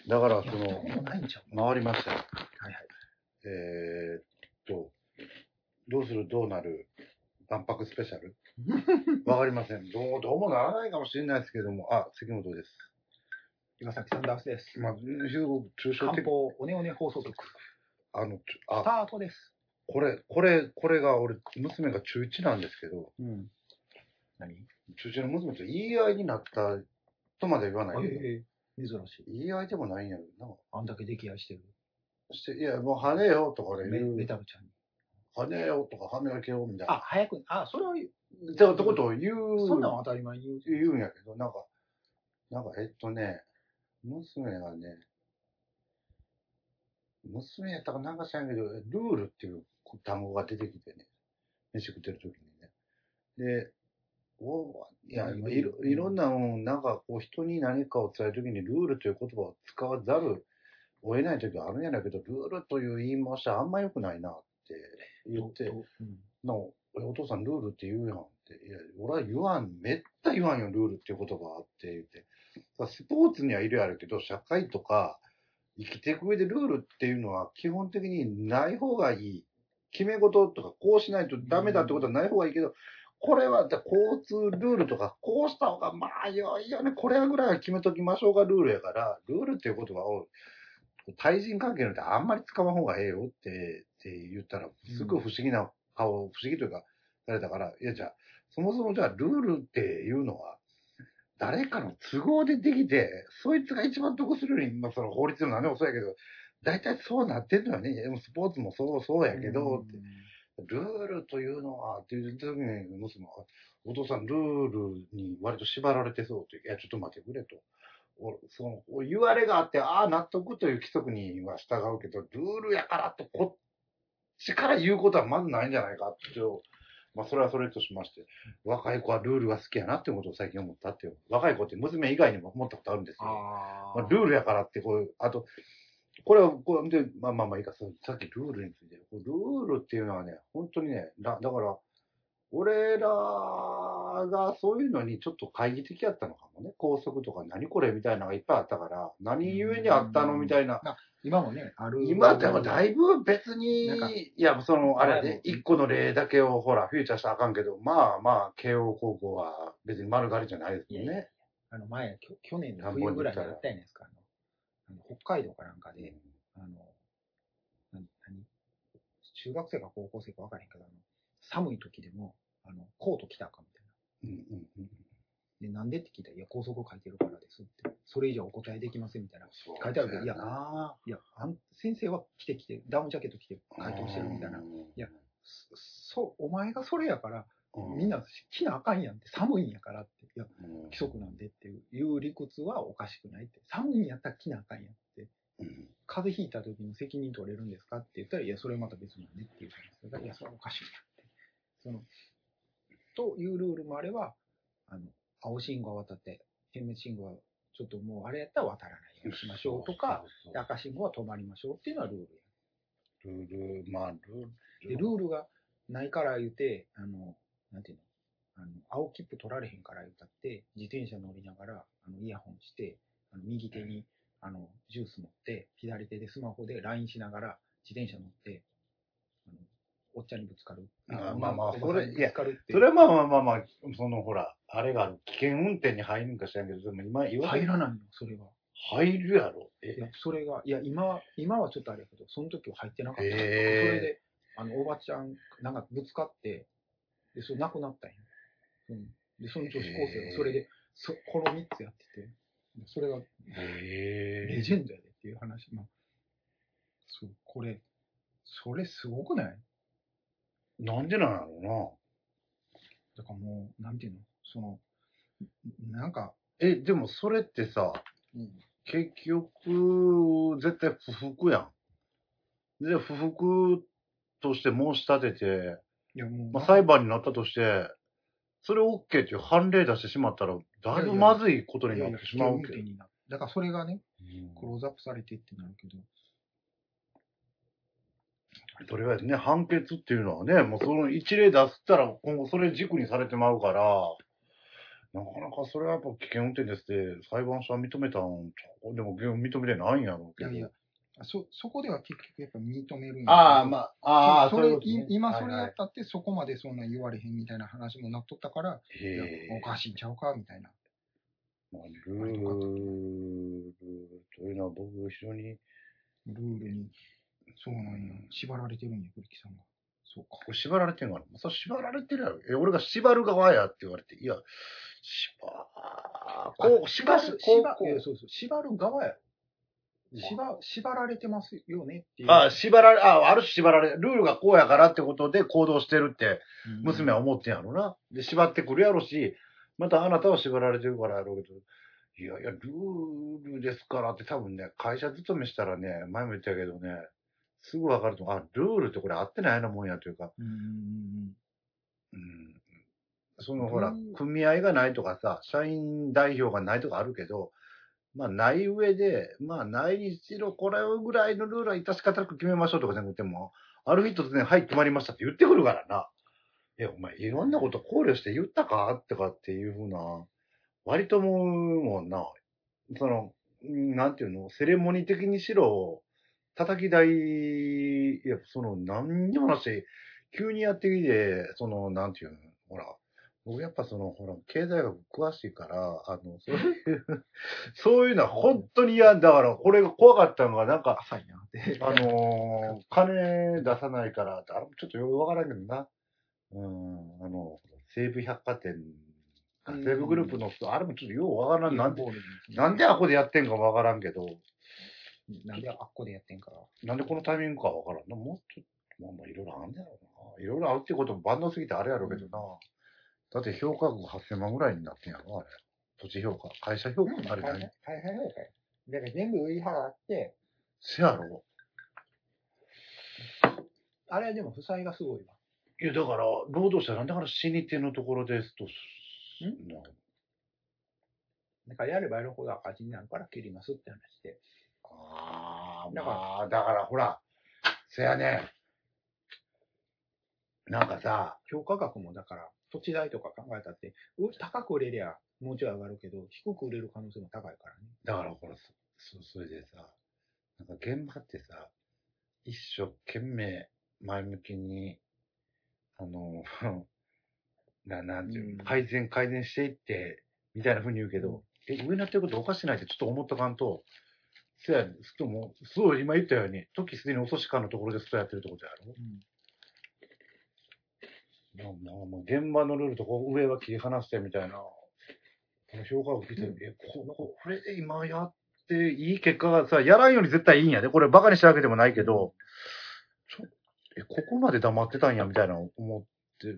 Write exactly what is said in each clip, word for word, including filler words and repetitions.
だから、その、回りましたよ。 はいはい。 えー、っと、どうするどうなる万博スペシャルわかりません。どう、どうもならないかもしれないですけども、あ、関本です。 岩崎サンダースです。 まあ、すごく抽象的。 漢方おねおね放送局。 あの、 あ、スタートです。 これ、これ、これが俺、娘が中いちなんですけど、 うん。何中いちの娘と言い合いになったとまで言わないけど、 えー、珍しい。 言い合いでもないんやろな。 あんだけ溺愛してる。 して、いや、もう跳ねよとかね言う。メタルちゃんに。 跳ねよとか跳ねよみたいな。 あ、早く、あ、それは言う。 ってことを言う。 そんなん当たり前に言う。 言うんやけど、なんか、なんか、えっとね、娘がね、娘やったかなんか知らんけど、ルールっていう単語が出てきてね、飯食ってる時にね。で、おいや、いろいろんな、うん、なんかこう人に何かを伝える時にルールという言葉を使わざるを得ない時はあるんやないけど、ルールという言い回しはあんま良くないなって言って、うん、のお父さんルールって言うやんって、いや、俺は言わん、めった言わんよ、ルールっていう言葉あって言って。スポーツにはいるやるけど、社会とか生きていく上でルールっていうのは基本的にない方がいい。決め事とかこうしないとダメだってことはない方がいいけど、これは交通ルールとかこうした方がまあよいよね、これぐらいは決めときましょうがルールやから、ルールっていう言葉を対人関係なんてあんまり使わん方がええよって、って言ったら、すぐ不思議な顔、不思議というか、されたから、いやじゃあ、そもそもじゃあルールっていうのは、誰かの都合でできて、そいつが一番得するように、まあその法律の何もそうやけど、大体そうなってんのよね。スポーツもそうそうやけど、って。ルールというのは、って言った時に、娘は、お父さんルールに割と縛られてそうって、いや、ちょっと待ってくれと。その、言われがあって、ああ、納得という規則には従うけど、ルールやからと、こっちから言うことはまずないんじゃないかって、まあ、それはそれとしまして、若い子はルールが好きやなってことを最近思ったっていう。若い子って娘以外にも思ったことあるんですよ。あまあ、ルールやからって、こういう、あと、これは、これで、まあまあまあいいか、さっきルールについて、ルールっていうのはね、本当にね、だだから、俺らがそういうのにちょっと懐疑的やったのかもね。高速とか何これみたいなのがいっぱいあったから、何故にあったのみたいな。 今もね、ある。 今でもだいぶ別に、いや、その、あれで、一個の例だけをほら、フューチャーしたらあかんけど、まあまあ、慶応高校は別に丸刈りじゃないですもんね。いやいやあの前、去年の冬ぐらいにやったじゃないですか。あの北海道かなんかで、うん、あの、何、何中学生か高校生か分からへんけど、あの寒い時でも、あの、コート着たらあかんみたいな。うんうんうん、で、なんでって聞いたら、いや、校則書いてるからですって。それ以上お答えできませんみたいな。書いてあるけど、いや、いやあん、先生は着てきて、ダウンジャケット着て回答してるみたいな。いや、そう、お前がそれやから、みんな着なあかんやんって、寒いんやからって。いや、規則なんでっていう理屈はおかしくないって。寒いんやったら着なあかんやんって。風邪ひいた時の責任取れるんですかって言ったら、いや、それまた別なんでっていう話だから、いや、それはおかしいなって。その、というルールもあれば、あの、青信号を渡って、点滅信号はちょっともうあれやったら渡らないようにしましょうとか、そうそうそう赤信号は止まりましょうっていうのはルールや。ルール、まあ、ルール。 で、ルールがないから言うて、あの、なんていうの、あの、青切符取られへんから言ったって、自転車乗りながら、あの、イヤホンして、あの右手に、あの、ジュース持って、左手でスマホで ライン しながら、自転車乗って、あの、おっちゃんにぶつかる。 まあまあまあ、それ、いや、それはまあまあまあまあ、そのほら、あれがある。危険運転に入るんか知らんけど、でも今言われ入らないの、それは。 入るやろ。 えいや、それが、いや、今は、今はちょっとあれやけど、その時は入ってなかった。えー、それで、あの、おばちゃん、なんかぶつかって、で、それ亡くなったんよ。うん。で、その女子高生がそれで、そ、このみっつやってて、それが、えー、レジェンドやでっていう話。まあ、そう、これ、それすごくない？ なんでなんやろうな。 だからもう、なんていうのその、なんか。 え、でもそれってさ、うん、結局、絶対不服やん。で、不服として申し立てて、いやもうまあ、裁判になったとして、それ OK っていう判例出してしまったら、だいぶまずいことになってしまうけど。 だからそれがね、うん、クローズアップされてってなるけど。 とりあえずね、判決っていうのはね、もうその一例出したら今後それ軸にされてまうから、 なかなかそれはやっぱ危険運転ですって裁判所は認めたんでも認めてないんやろうけど。 いやいや、そ、そこでは結局やっぱ認めるんやけど。 ああ、まあ、ああ、 それ、 そういうことね、 今それやったってそこまでそんな言われへんみたいな話もなっとったから、 へえ。 おかしいんちゃうかみたいな。 まあ、ルールというのは僕非常に。 ルールに、そうなんや。縛られてるんや、栗木さんが。そうか。 縛られてんかな。そう、縛られてるやろ。え、俺が縛る側やって言われて、いや、縛、こう、 縛る、 こう、 縛、 こう、 いやそうそう、縛る側やろ。縛、縛られてますよねっていう。 ああ、縛られ、ああ、ある種縛られ、ルールがこうやからってことで行動してるって、娘は思ってんやろな。で、縛ってくるやろし、またあなたは縛られてるからやろうけど、いやいや、ルールですからって多分ね、会社勤めしたらね、前も言ったけどね、すぐ分かると思う。あ、ルールってこれ合ってないようなもんやというか、 うんうんうん、そのほら、組合がないとかさ、社員代表がないとかあるけど、まあ、ない上で、まあ、ないにしろ、これぐらいのルールは致し方なく決めましょうとかじゃなくても、ある日突然、はい、決まりましたって言ってくるからな。え、お前、いろんなこと考慮して言ったかとかっていうふうな、割と思うもんな。その、なんていうの、セレモニー的にしろ、叩き台、いや、その、何にもなし、急にやってきて、その、なんていうの、ほら、僕やっぱその、ほら、経済学詳しいから、あの、そういうそういうのは本当に嫌だから、これが怖かったのが、なんか、 浅いなって。 あのー、金出さないからって、あれもちょっとよくわからんけどな。うん、あの、西武百貨店、西武グループの人、あれもちょっとようわからん。なんで、なんであこでやってんかわからんけど。 なんであっこでやってんか。 なんでこのタイミングかわからんな。もっと、まあまあいろいろあるんだろうな。いろいろあるってことも万能すぎてあれやろうけどな。だって評価額はっせんまんぐらいになってんやろ、あれ。土地評価。会社評価、うん、あれ何？ 会社評価。だから全部売り払って。 せやろ。 あれはでも負債がすごいわ。 いや、だから、労働者なんだから死に手のところですと。んだからやればやるほど赤字になるから切りますって話で。 ああ、だから、まあ、だからほら、せやね。なんかさ、 評価額もだから、土地代とか考えたって、高く売れりゃもうちょい上がるけど、低く売れる可能性も高いからね。 だからほら、そ、それでさ、なんか現場ってさ、一生懸命前向きに、あの、な、なんていうの、改善改善していって、みたいな風に言うけど、うん、え、上になってることおかしないってちょっと思っとかんと、せや、すとも、そう今言ったように、時すでに遅しかのところでストやってるってことやろ、うんまあまあまあ、現場のルールとこう上は切り離してみたいな、評価を聞いて、うん、え、こ、ここれで今やっていい結果がさ、やらんより絶対いいんやで。これバカにしたわけでもないけど、ちょえ、ここまで黙ってたんや、みたいな思って、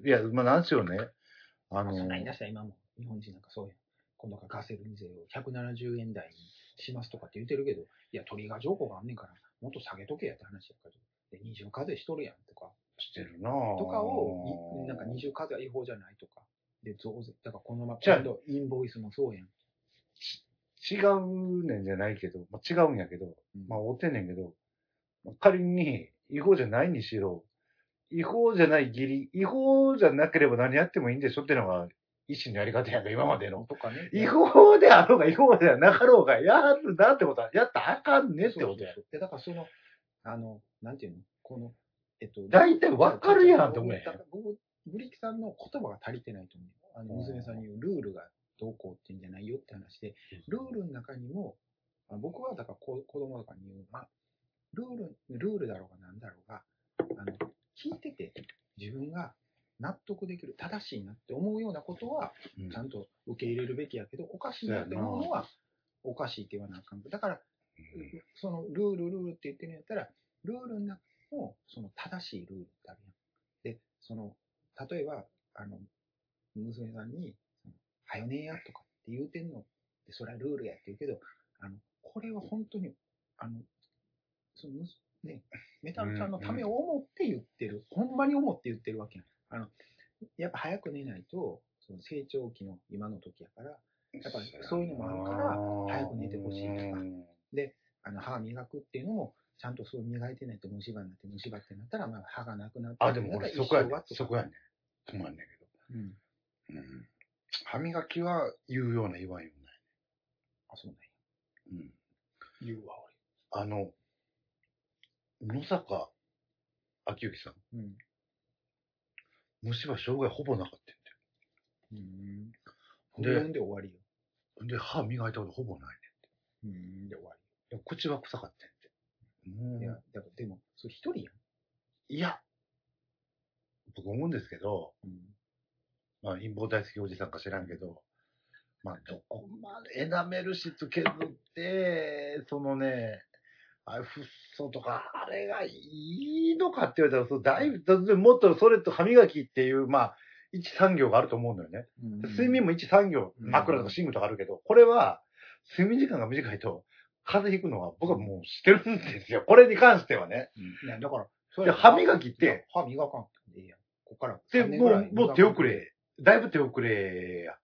いや、まあなんですよね。あのー、 そんなに出した今も、日本人なんかそうや。今度からガセル税をひゃくななじゅうえん台にしますとかって言ってるけど、いや、トリガー条項があんねんから、もっと下げとけやって話やけど、で、二重課税しとるやんとか。 してるなぁ。 とかを、なんか二重課税は違法じゃないとか。で、増税。だからこのまま、今度、インボイスもそうやん。 違うねんじゃないけど、まあ、違うんやけど、うん、まあ、おってんねんけど、仮に違法じゃないにしろ、違法じゃない義理、違法じゃなければ何やってもいいんでしょってのが、維新のやり方やんか、今までの。とかね。違法であろうが違法ではなかろうが、やるなってことは、やったらあかんねってことや。 で、だからその、あの、なんていうのこの、えっと、 大体わかるやんって思えへん。 僕、ブリキさんの言葉が足りてないと思う。あの、娘さんに言うルールがどうこうってんじゃないよって話で、ルールの中にも、僕はだから子供とかに言うのは、ルール、ルールだろうがなんだろうが、あの、聞いてて自分が納得できる、正しいなって思うようなことは、ちゃんと受け入れるべきやけど、おかしいなって思うのは、おかしいって言わなあかん。だから、そのルール、ルールって言ってるんやったら、ルールの中のその正しいルールってあるやん。で、その、例えば、あの、娘さんに、はよねえやとかって言うてんの、で、それはルールやって言うけど、あの、これは本当に、あの、その、ね、メタルちゃんのためを思って言ってる、うんうん、ほんまに思って言ってるわけやん。あの、やっぱ早く寝ないと、その成長期の今の時やから、やっぱりそういうのもあるから、早く寝てほしいとか。で、あの、歯磨くっていうのも、ちゃんとそう磨いてないと虫歯になって、虫歯ってなったら、まあ歯がなくなって。 あ、でも俺そこやね。そこやね。止まんねんけど。うん。うん。 歯磨きは言うような言わんようなあ、そうい。うん。 なんや。言うわ、 あの、野坂昭之さん。 俺。うん。 虫歯障害ほぼなかったんうん。 で不んで終わりよ。 で、歯磨いたことほぼないうん。で終わねん。で口は臭かったんって。もり。いや、 う、 だからでも、それ一人やん。 いや、僕思うんですけど、 うん。 まあ、陰謀大好きおじさんか知らんけど、まあ、どこまでエナメル質削って、そのね、あれ、フッ素とか、あれがいいのかって言われたら、そうだいぶ、もっとそれと歯磨きっていう、まあ、一産業があると思うんだよね。 うん、 睡眠も一産業、 うん枕とか寝具とかあるけど、これは、睡眠時間が短いと、風邪ひくのは僕はもう知ってるんですよ。これに関してはね。 うん。いや、だから、そで歯磨きって歯磨かんでいいやん。こっからで、 さんねんぐらいもう、もう手遅れ。だいぶ手遅れや。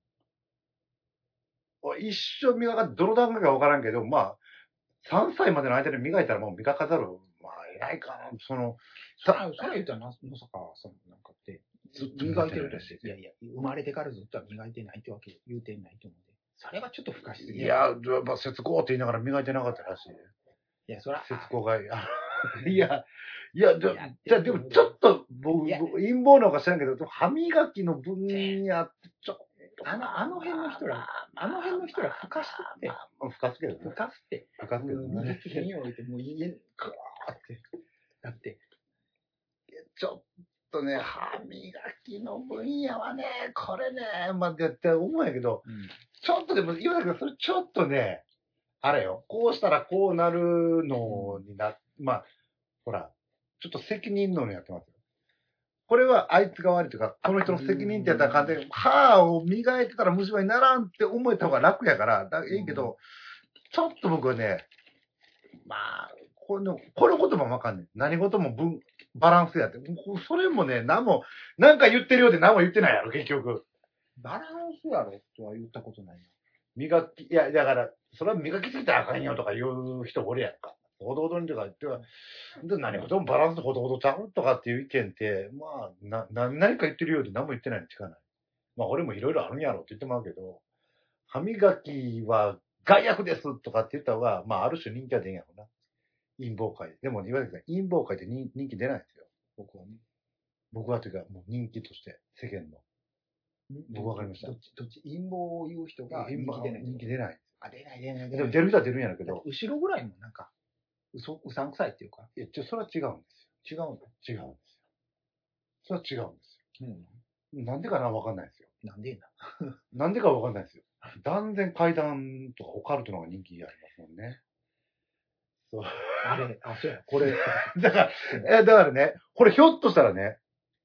一生磨か、どの段階かわからんけど、まあ、さんさいまでの間で磨いたらもう磨かざるを、まあ、いないかな。その、 それ、それ言ったら、野坂さんなんかって、 ずっと磨いてると磨いてるらしい。 いやいや、生まれてからずっとは磨いてないってわけ、言うてないと思うんで。それはちょっと不可思議いや、まあ、節子って言いながら磨いてなかったらしい。 いや、そら、 節子が、あいや、いや、じゃ、 やじゃでもちょっと、僕、 いや陰謀なのか知らんけど、歯磨きの分野ってちょっと、 あの、あの辺の人ら、あの辺の人ら、ふかすって、 まあ、ふかすけどふね。 かすって、 ふかすけどもうね。 右手に置いて、もう家に、ガーって、だって、 ちょっとね、歯磨きの分野はね、これね、まあ、絶対思うんやけど、 うん、 ちょっとでも、言わないけど、それちょっとね、あれよ、こうしたらこうなるのにな、まあ、ほら、ちょっと責任のやってますよ。これはあいつが悪いというか、この人の責任ってやったら完全に、歯を磨いてたら虫歯にならんって思えた方が楽やから、だいいけど、ちょっと僕はね、まあ、この、この言葉もわかんない。何事も分、バランスやって。それもね、何も、なんか言ってるようで何も言ってないやろ、結局。 バランスやろとは言ったことないな。 磨き、いや、だから、それは磨きすぎたらあかんよとか言う人おるやんか。ほどほどにとか言っては、で何事もバランスほどほどちゃうとかっていう意見って、まあ、な、な何か言ってるようで何も言ってないに近ない。まあ、俺もいろいろあるんやろって言ってまうけど、歯磨きは害悪ですとかって言った方が、まあ、ある種人気は出んやろな。陰謀会。でも、岩崎さん、陰謀会って人人気出ないんですよ。 僕はね。 僕はというか、もう人気として、世間の。僕わかりましたどっち、どっち、陰謀を言う人が人気出ない。 人気出ない。 あ、出ない出ないでも出る人は出るんやろうけど。 後ろぐらいもなんか、うそ、うさんくさいっていうか。 いや、ちょ、それは違うんですよ。違うの違うんですよ。それは違うんですよ。 うん。なんでかなわかんないですよ。 なんでな。 なんでかわかんないですよ。断然階段とかオカルトの方が人気ありますもんね。そう。 あれ、あ、そうや、これ。 だから、え、だからね、これひょっとしたらね、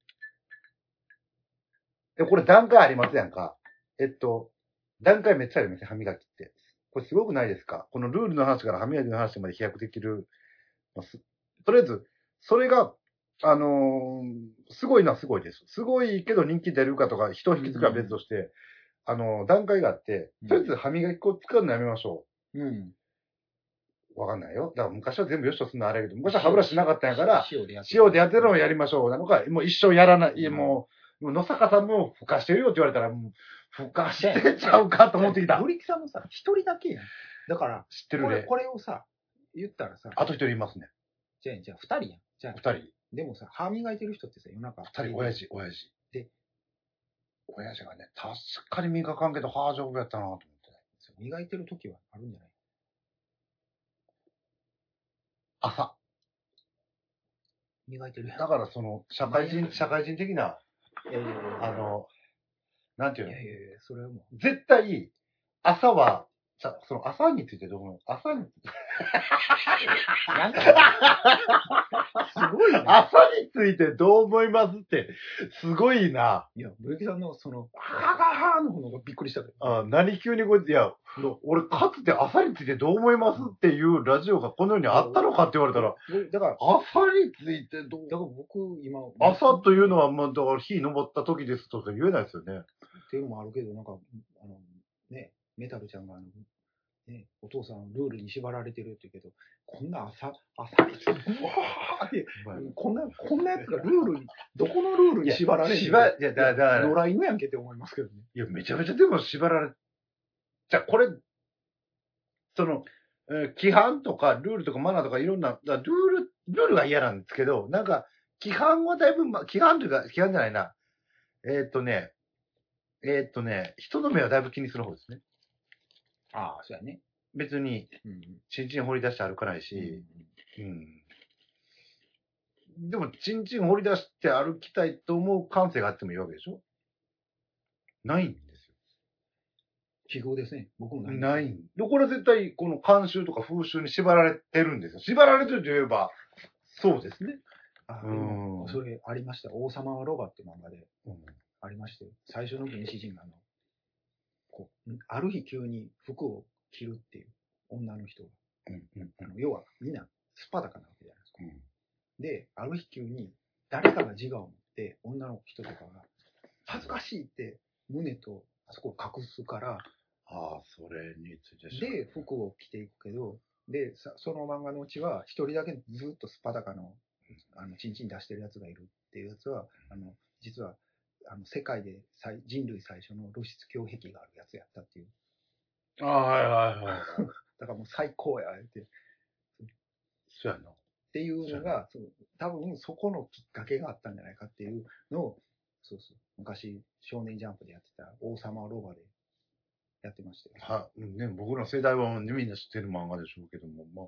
で、これ段階ありますやんか。えっと、段階めっちゃありますね、歯磨きって。これすごくないですか？このルールの話から歯磨きの話まで飛躍できる。とりあえず、それが、あのー、すごいのはすごいです。すごいけど人気出るかとか、人を引きつくかは別として、うん、あのー、段階があって、とりあえず歯磨き粉を使うのやめましょう。うん。わかんないよ。だから昔は全部よしとするのあれやけど、昔は歯ブラシなかったんやから、塩でやってるのをやりましょう。なのか、もう一生やらない。いや、もう、野坂さんもふかしてるよって言われたら、もう、ふかしてちゃうかと思ってきた。 ブリキさんもさ、一人だけやん。だから、 知ってるね。 これ、これをさ、言ったらさ、 あと一人いますね。 じゃあ、じゃあ二人やん。じゃあ、 二人。 でもさ、歯磨いてる人ってさ、夜中。 二人、親父、親父。 で、 親父がね、確かに磨かんけど歯丈夫やったなと思って。 磨いてる時はあるんじゃない？ 朝。 磨いてるやん。 だからその、社会人、社会人的な、 いやいやいやあの、なんていうの？ いやいやいや、それはもう。 絶対、朝は、じゃ、その朝についてどう思う？朝に、 なんか、すごいな。 朝についてどう思いますって、すごいな。 いや、ブレキさんのその、はははの方がびっくりしたけど。 あ、何急にこいつ、いや、俺かつて朝についてどう思いますっていうラジオがこの世にあったのかって言われたら、 だから、 朝についてどう、 だから僕、今、 朝というのは、まあ、だから日昇った時ですとか言えないですよね。 っていうのもあるけど、なんか、あの、ね、メタルちゃんがあの、 ね、お父さんルールに縛られてるって言うけど、こんな朝、朝一、ブワーって、こんな、こんなやつがルールに、どこのルールに縛られてる縛、いや、だから、 野良犬やんけって思いますけどね。 いや、めちゃめちゃでも縛られ、じゃあこれ、その、えー規範とかルールとかマナーとかいろんな、だルール、ルールが嫌なんですけど、なんか、規範はだいぶ、ま、規範というか、規範じゃないな。えーっとね、えーっとね、人の目はだいぶ気にする方ですね。 ああ、そうやね。 別に、 うんチンチン掘り出して歩かないうん。 し、うん。でも、チンチン掘り出して歩きたいと思う感性があってもいいわけでしょ？ないんですよ。 奇遇ですね。僕もない。 ないんで、これは絶対、この慣習とか風習に縛られてるんですよ。縛られてると言えば、そうですね。 ああ、 うんでも、それありました。王様はロバって漫画でうんありまして、最初の原始人があの、こう、ある日急に服を着るっていう女の人が、 うんうんあの要はみんなスパダカなわけじゃないですか。 うんで、ある日急に誰かが自我を持って女の人とかが恥ずかしいって胸とあそこを隠すから、 ああ、それについてで、服を着ていくけど、で、さその漫画のうちは一人だけずっとスパダカの、あの、チンチン出してるやつがいるっていうやつは、あの、実は、あの、世界で最人類最初の露出胸壁があるやつやったっていう。 ああ、はいはいはい。 だからもう最高や、って。っそうやな。 ていうのが、そう多分そこのきっかけがあったんじゃないかっていうのを、そうそう、昔少年ジャンプでやってた王様ロバでやってましたよ。 は、ね、僕ら世代はみんな知ってる漫画でしょうけども、まあ、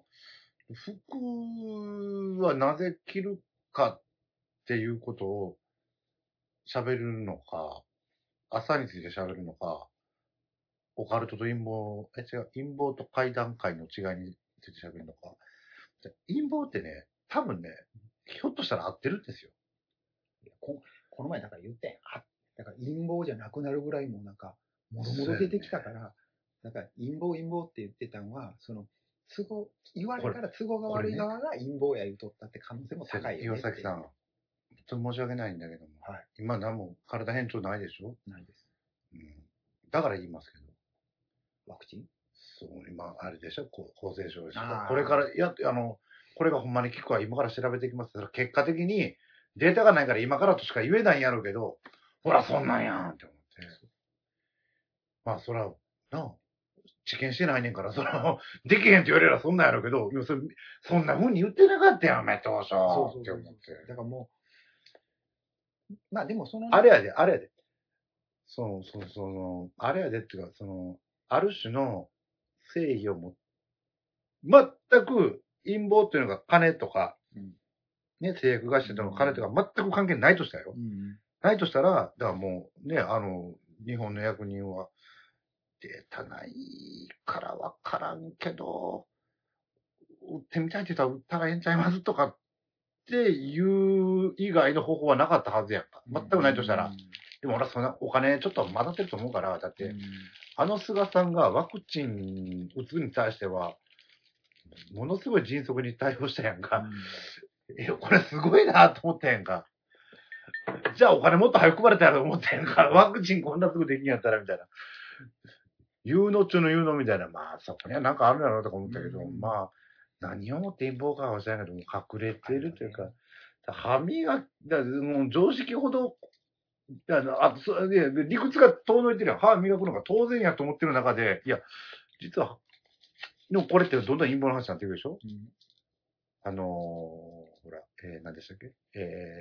服はなぜ着るかっていうことを喋るのか、朝について喋るのか、オカルトと陰謀、え、違う、陰謀と怪談会の違いについて喋るのか。陰謀ってね、多分ね、ひょっとしたら合ってるんですよ。 ここの前だから言ったやん。あ、だから陰謀じゃなくなるぐらいもうなんか、もろもろ出てきたから、だから陰謀陰謀って言ってたのは、その、都合、言われたら都合が悪い側が陰謀や言うとったって可能性も高いよね。 岩崎さん、ちょっと申し訳ないんだけども、 はい、 今何も体変調ないでしょ？ ないです。 うん。だから言いますけど。 ワクチン？ そう、今、あれでしょ？こう厚生省でしょ？ あーこれから、や、あの、これがほんまに効くか今から調べていきます。結果的にデータがないから今からとしか言えないんやろうけど、ほら、そんなんやんって思って。まあ、そら、なあ、治験してないねんから、その、できへんって言われればそんなんやろうけど、いやそれそんな風に言ってなかったやん、め当初。 そうそうそうって思って。 だからもう、まあでもその、 あれやで、あれやで。そうそう、その、あれやでっていうか、その、ある種の正義をも、全く陰謀っていうのが金とか、 うんね、製薬会社との金とか全く関係ないとしたよ。 うんないとしたら、だからもうね、あの、日本の役人は、データないからわからんけど、売ってみたいって言ったら売ったらええんちゃいますとかっていう以外の方法はなかったはずやんか。全くないとしたら。でも俺はそんなお金ちょっと混ざってると思うから、だって、あの菅さんがワクチン打つに対しては、ものすごい迅速に対応したやんか。え、これすごいなと思ったやんか。じゃあお金もっと早く配れたやろと思ったやんか。ワクチンこんなすぐできんやったらみたいな。有能中の有能みたいな。まあそこにはなんかあるやろうとか思ったけど、まあ、何をもって陰謀かは知らないけど、隠れているというか、歯磨き、だもう常識ほど、あの、あそで理屈が遠のいてるやん。歯磨くのが当然やと思ってる中で、いや、実は、でもこれってどんどん陰謀の話になってくるでしょ、うん、あのー、ほら、えー、何でしたっけえ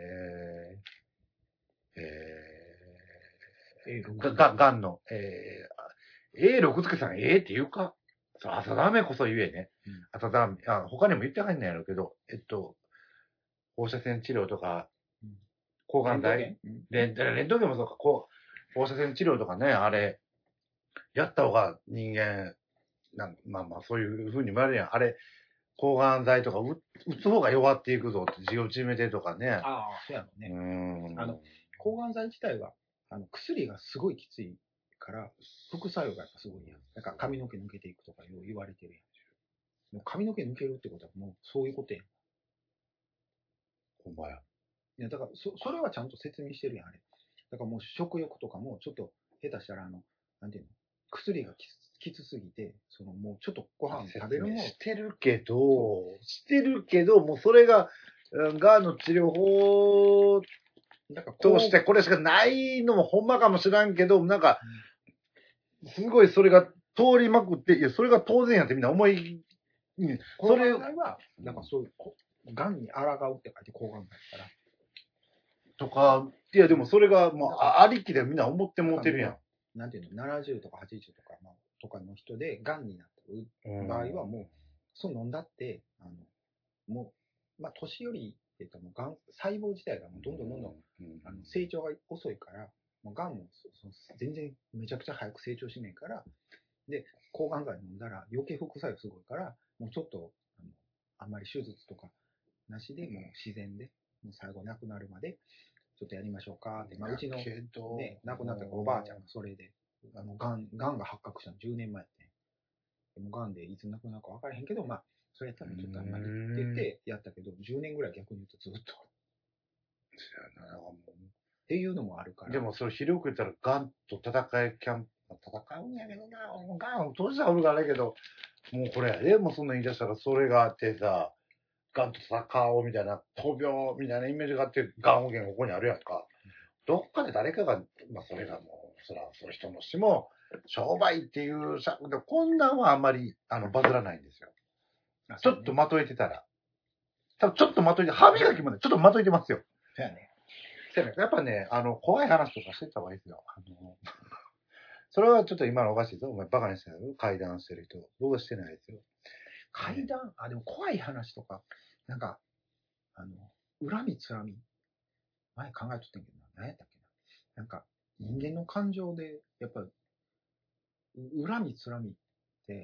ー、えー、が、が、がんの、えー、えー、六助さん、えーって言うかそう、朝ダメこそ言えね。うん、朝ダメ、あ、他にも言ってはんねんやろうけど、えっと、放射線治療とか、うん、抗がん剤、レントゲン、レントゲンもそうか、こう、放射線治療とかね、あれ、やった方が人間、なんまあまあそういう風に言われるやん。あれ、抗がん剤とか打打つ方が弱っていくぞって、自由決めてとかね。 ああ、そうやろね。うん。あの、抗がん剤自体は、あの、薬がすごいきついから、副作用がやっぱすごいやん。だから髪の毛抜けていくとか言われてるやん。もう髪の毛抜けるってことはもうそういうことやん。 ほんまや。 いや、だからそ、それはちゃんと説明してるやん、あれ。だからもう食欲とかもちょっと下手したら、あの、なんていうの、薬がきつきつすぎて、そのもうちょっとご飯食べるもん。 してるけど、してるけど、もうそれが、がんの治療法としてこれしかないのもほんまかもしらんけど、なんか、すごいそれが通りまくって、いや、それが当然やってみんな思い、 うん、それは、なんかそういう、がんに抗うって書いて抗がん剤だから。 とか、いやでもそれが、もう、ありきでみんな思ってもうてるやん。 なんていうの、ななじゅうとかはちじゅうとか、まあ、とかの人で、がんになった場合はもう、そう飲んだって、あの、もう、まあ、年寄りって言ったらもう、がん、細胞自体がもうどんどんどんどん、あの成長が遅いから、もうがんもそそ全然めちゃくちゃ早く成長しないから、で、抗がん剤飲んだら余計副作用すごいから、もうちょっと、あの、あんまり手術とかなしで、もう自然で、もう最後亡くなるまで、ちょっとやりましょうかって。まあ、うちの、ね、亡くなったおばあちゃんがそれで、あの、がん、がんが発覚したのじゅうねんまえって。でもがんでいつ亡くなるか分からへんけど、まあ、それやったらちょっとあんまりって言ってやったけど、じゅうねんぐらい逆に言うとずっと。っていうのもあるから。 でもそれ広く言ったら、がんと戦いキャンプ、戦うんやけどな、がんを当事者おるからあれけど、もうこれやで、もうそんな言い出したらそれがあってさ、がんと戦おうみたいな、闘病みたいなイメージがあって、がん保険ここにあるやんか。どっかで誰かが、まあそれがもう、そら、その人の死も、商売っていうさ、でこんなんはあんまり、あの、バズらないんですよ。ね、ちょっとまとえてたら。多分ちょっとまとえて、歯磨きもね、ちょっとまとえてますよ。 そうやね。 そうやね。やっぱね、あの、怖い話とかしてた方がいいですよ。あの、それはちょっと今のおかしいぞ。お前バカにしてる階段してる人。僕はしてないですよ。 階段、あ、でも怖い話とか、なんか、あの、恨みつらみ。前考えとってんけどな。何やったっけな。なんか、人間の感情で、やっぱ、恨みつらみって、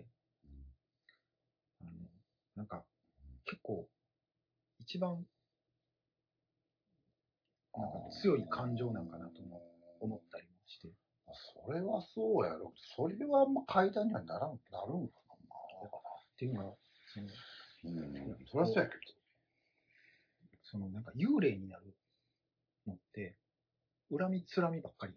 あの、なんか、結構、一番、なんか強い感情なんかなと思ったりもして。 それはそうやろ。それはあんま階段にはならん、なるんかな。 っていうのは、その、 うん、そりゃそうやけど。 その、なんか幽霊になるのって、恨みつらみばっかり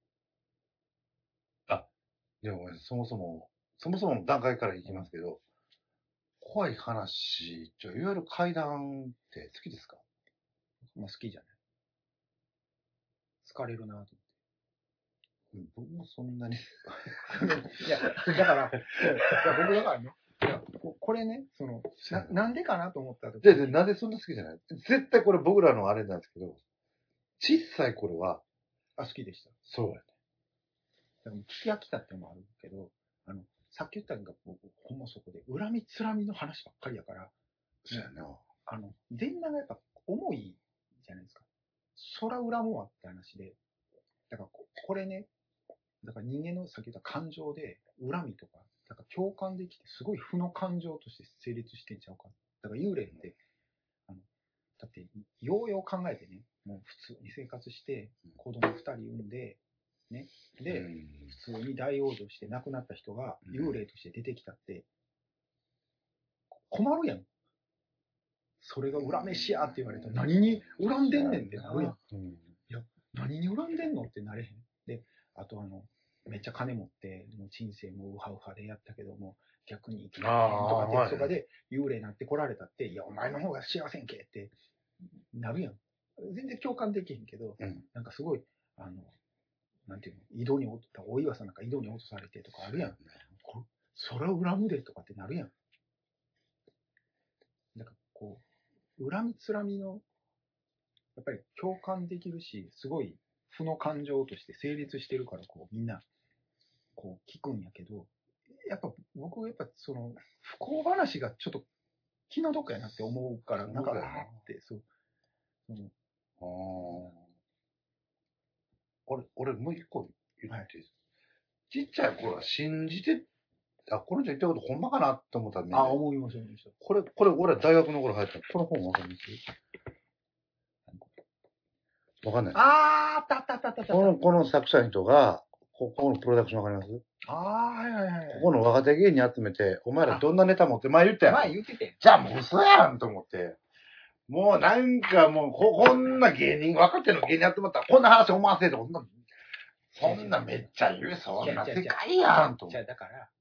やん。あ、でもそもそも、そもそもの段階からいきますけど、うん、怖い話、じゃいわゆる怪談って好きですか？ まあ好きじゃない。疲れるなと思って。 うん、僕もそんなに。いや、だから、いや僕だからね、いやこれね、その、な、なんでかなと思った時に。で、で、なんでそんな好きじゃない？絶対これ僕らのあれなんですけど、小さい頃は、 あ、好きでした。 そうやね。 でも聞き飽きたってのもあるけど、あの、さっき言ったのが僕、ほんまそこで、恨みつらみの話ばっかりやから、 そうやな。 あの、前段がやっぱ重いじゃないですか。空恨むわって話で、だからこ、これね、だから人間のさっき言った感情で、恨みとか、だから共感できて、すごい負の感情として成立してんちゃうか。だから幽霊って、あの、だって、ようよう考えてね、もう普通に生活して、子供二人産んで、ね、で、普通に大往生して亡くなった人が幽霊として出てきたって、困るやん。それが恨めしやって言われたら、何に恨んでんねんってなるやん。いや、何に恨んでんのってなれへん。で、あとあの、めっちゃ金持って、もう人生もウハウハでやったけども、逆に生きられへんとかってやつとかで、幽霊になって来られたって、いや、お前の方が幸せんけってなるやん。全然共感できへんけど、うん、なんかすごい、あの、なんていうの、井戸に落と、大岩さんなんか井戸に落とされてとかあるやん。こそれを恨むでとかってなるやん。なんかこう、恨みつらみの、やっぱり共感できるし、すごい負の感情として成立してるから、こう、みんな、こう、聞くんやけど、やっぱ僕、やっぱその、不幸話がちょっと気の毒やなって思うから、なんか、あーって、そう。うん、 ああ。俺、俺もう一個言っていいですか？ちっちゃい頃は信じて、あ、この人言ったことほんまかなって思ったんで、ね。 あ、思いました、思いました。 これ、これ、俺は大学の頃入った。この本わかります？わかんない。 あー、あったあったあったあった。 この、この作者の人が、ここのプロダクションわかります？ あー、はいはいはい。 ここの若手芸人集めて、お前らどんなネタ持って前言ったやん。 前言ってて。 じゃあもう嘘やんと思って。もうなんかもうこ、こんな芸人、若手の芸人やってもったら、こんな話思わせとか、そんな、そんなめっちゃ言う、そんな世界やんと思って。 だから、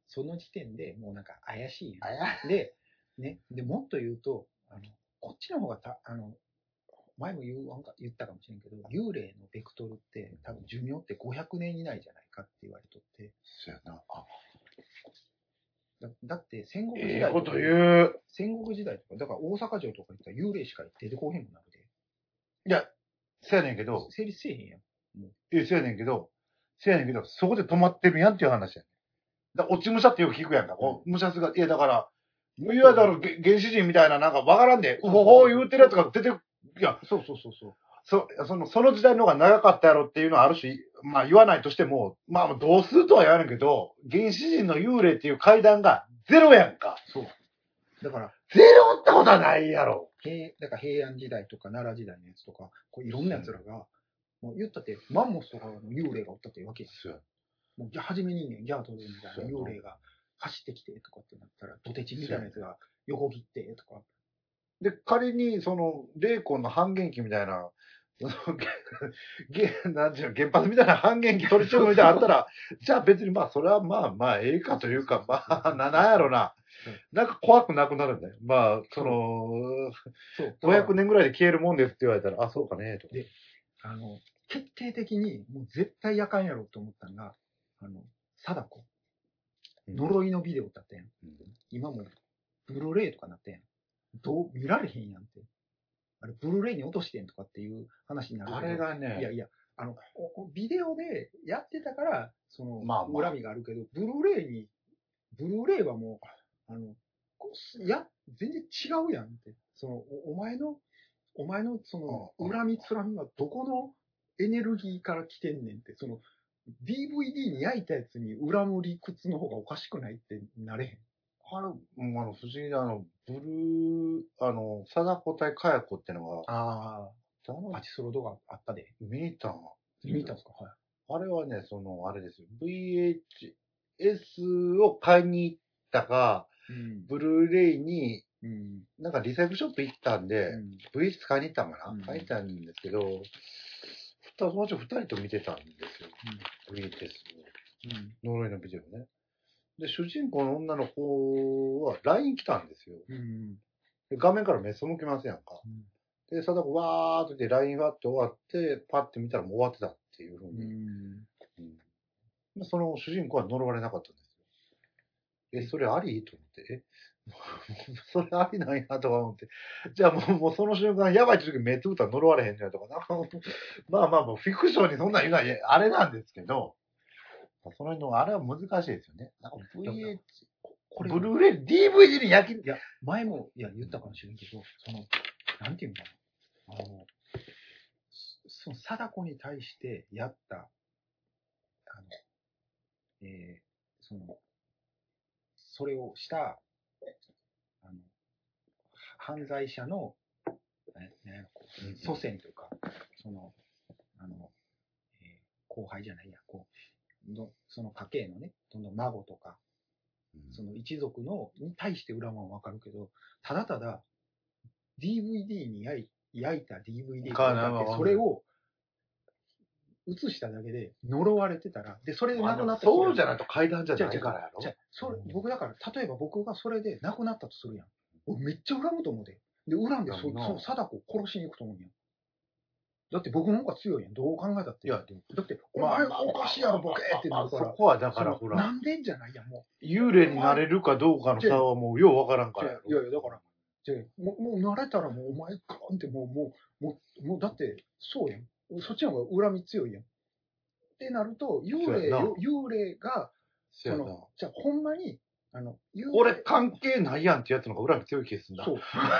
その時点でもうなんか怪しいやん。 あやで、ね、で、もっと言うと、あの、こっちの方がた、あの、前も言う、なんか言ったかもしれんけど、幽霊のベクトルって多分寿命ってごひゃくねん以内じゃないかって言われとって。 そうやな。あ、 だだって戦国時ええ代とか、 こと言う。 戦国時代とか、だから大阪城とか行ったら幽霊しか出てこへんもんなるで。 いや、そうやねんけど、 成立せえへんやん。もういや、そうやねんけど、そうやねんけど、そこで止まってるやんっていう話やねん。だ落ち武者ってよく聞くやんか。こう、武者姿、いや、だから、いや、だろ、げ原始人みたいな、なんかわからんで、うほほ言うてるやつが出て、いや、 そうそうそうそう。 そ、その、その時代の方が長かったやろっていうのはあるし、まあ言わないとしても、まあ同数とは言わないけど、原始人の幽霊っていう階段がゼロやんか。 そう。だから、 ゼロってことはないやろ。 平、だから平安時代とか奈良時代のやつとか、こういろんな奴らが、もう言ったって、マンモスとかの幽霊がおったってわけやん。 そうや。 もう、じゃあ、はじめ人間、ギャートルみたいな幽霊が走ってきてとかってなったら、ドテチみたいなやつが横切ってとか。 で、仮に、その、霊魂の半減期みたいな、その、げ、げ、なんていうの、原発みたいな半減期取り組むみたいなのあったら、じゃあ別にまあ、それはまあまあ、ええかというか、まあ、な、なんやろな。なんか怖くなくなるんだよ。まあ、その、 そう。 ごひゃくねんぐらいで消えるもんですって言われたら、あ、そうかね、とか。 で、あの、決定的に、もう絶対やかんやろと思ったのが、あの、貞子。呪いのビデオだったやん。うん、今も、ブルーレイとかなってん。どう、見られへんやんって。あれ、ブルーレイに落としてんとかっていう話になるけど。 あれがね。 いやいや、あの、ビデオでやってたから、その、 まあまあ、 恨みがあるけど、ブルーレイに、ブルーレイはもう、あの、いや、全然違うやんって。その、お前の、お前の、その、恨みつらみはどこのエネルギーから来てんねんって、その、ディーブイディー に焼いたやつに恨む理屈の方がおかしくないってなれへん。 あれ、もうあの、不思議な、あの、ブルー、あの、貞子対かや子ってのが、 ああ、パチスロとかあったで。 見たん見たんすか？はい。 あれはね、その、あれですよ。ブイエイチエス を買いに行ったか、うん、ブルーレイに、うん、なんかリサイクルショップ行ったんで、うん、ブイエイチエス 買いに行ったんかな、うん、買いに行ったんですけど、そのうち二人と見てたんですよ。うん、ブイエイチエス を。うん、呪いのビデオね。で、主人公の女の子は ライン 来たんですよ。うん、で画面から目背けませんやんか。うん、で、貞子わーっとで ライン わって終わって、パッて見たらもう終わってたっていうふうに。うんうん、その主人公は呪われなかったんですよ。え、それありと思って、えそれありなんやとか思って。じゃあもう、もうその瞬間、やばいって時目つぶったら呪われへんじゃんとか、なんか、まあまあまあ、フィクションにそんなん言うのはあれなんですけど、その辺の、あれは難しいですよね。なんか ブイエイチ、これブルーレイ、ディーブイディー に焼き、 いや、前も、いや、言ったかもしれんけど、その、なんていうのかな。あの、その、貞子に対してやった、あの、えー、その、それをした、あの、犯罪者の、ね、ね、祖先というか、その、あの、えー、後輩じゃないや、こう、のその家系のね、どんどん孫とか、その一族の、に対して恨むのはわかるけど、ただただ、ディーブイディー に焼い焼いた ディーブイディー があって、それを映しただけで呪われてたら、で、それで亡くなったそうじゃないと階段じゃないからやろ。 じゃそれ、僕だから、例えば僕がそれで亡くなったとするやん。俺めっちゃ恨むと思うで。で、恨んで、そ、その貞子を殺しに行くと思うんやん。だって僕の方が強いやん。どう考えたって。いや、だって、お前おかしいやろ、ボケってなるから。 そこはだから、ほら。 なんでじゃないやん、もう。 幽霊になれるかどうかの差はもうようわからんから。 いやいや、だから、もう、もう慣れたらもうお前ガーンってもう、もう、もう、もうだって、そうやん。そっちの方が恨み強いやん。ってなると、幽霊、幽霊が、その、じゃあほんまに、あの、 俺関係ないやんってやつの方が恨み強い気がするんだ。 そう。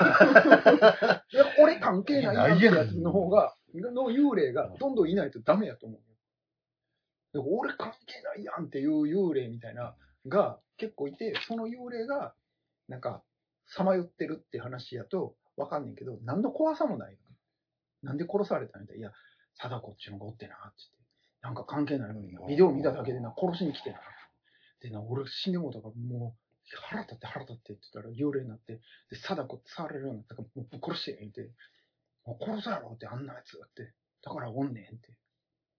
俺関係ないやんってやつの方が、の幽霊がどんどんいないとダメやと思う。俺関係ないやんっていう幽霊みたいな、が結構いて、その幽霊が、なんか、さまよってるって話やとわかんねんけど、何の怖さもない。なんで殺されたみたいな。いや、貞子っちゅうのがおってな、って言って。なんか関係ないのにな。ビデオ見ただけでな、殺しに来てな。でな、俺死んでもうたから、もう、腹立って腹立ってって言ったら、幽霊になって、で、貞子触れるようになったから、もうぶっ殺して、って。もう殺すやろって、あんなやつって。だからおんねんって。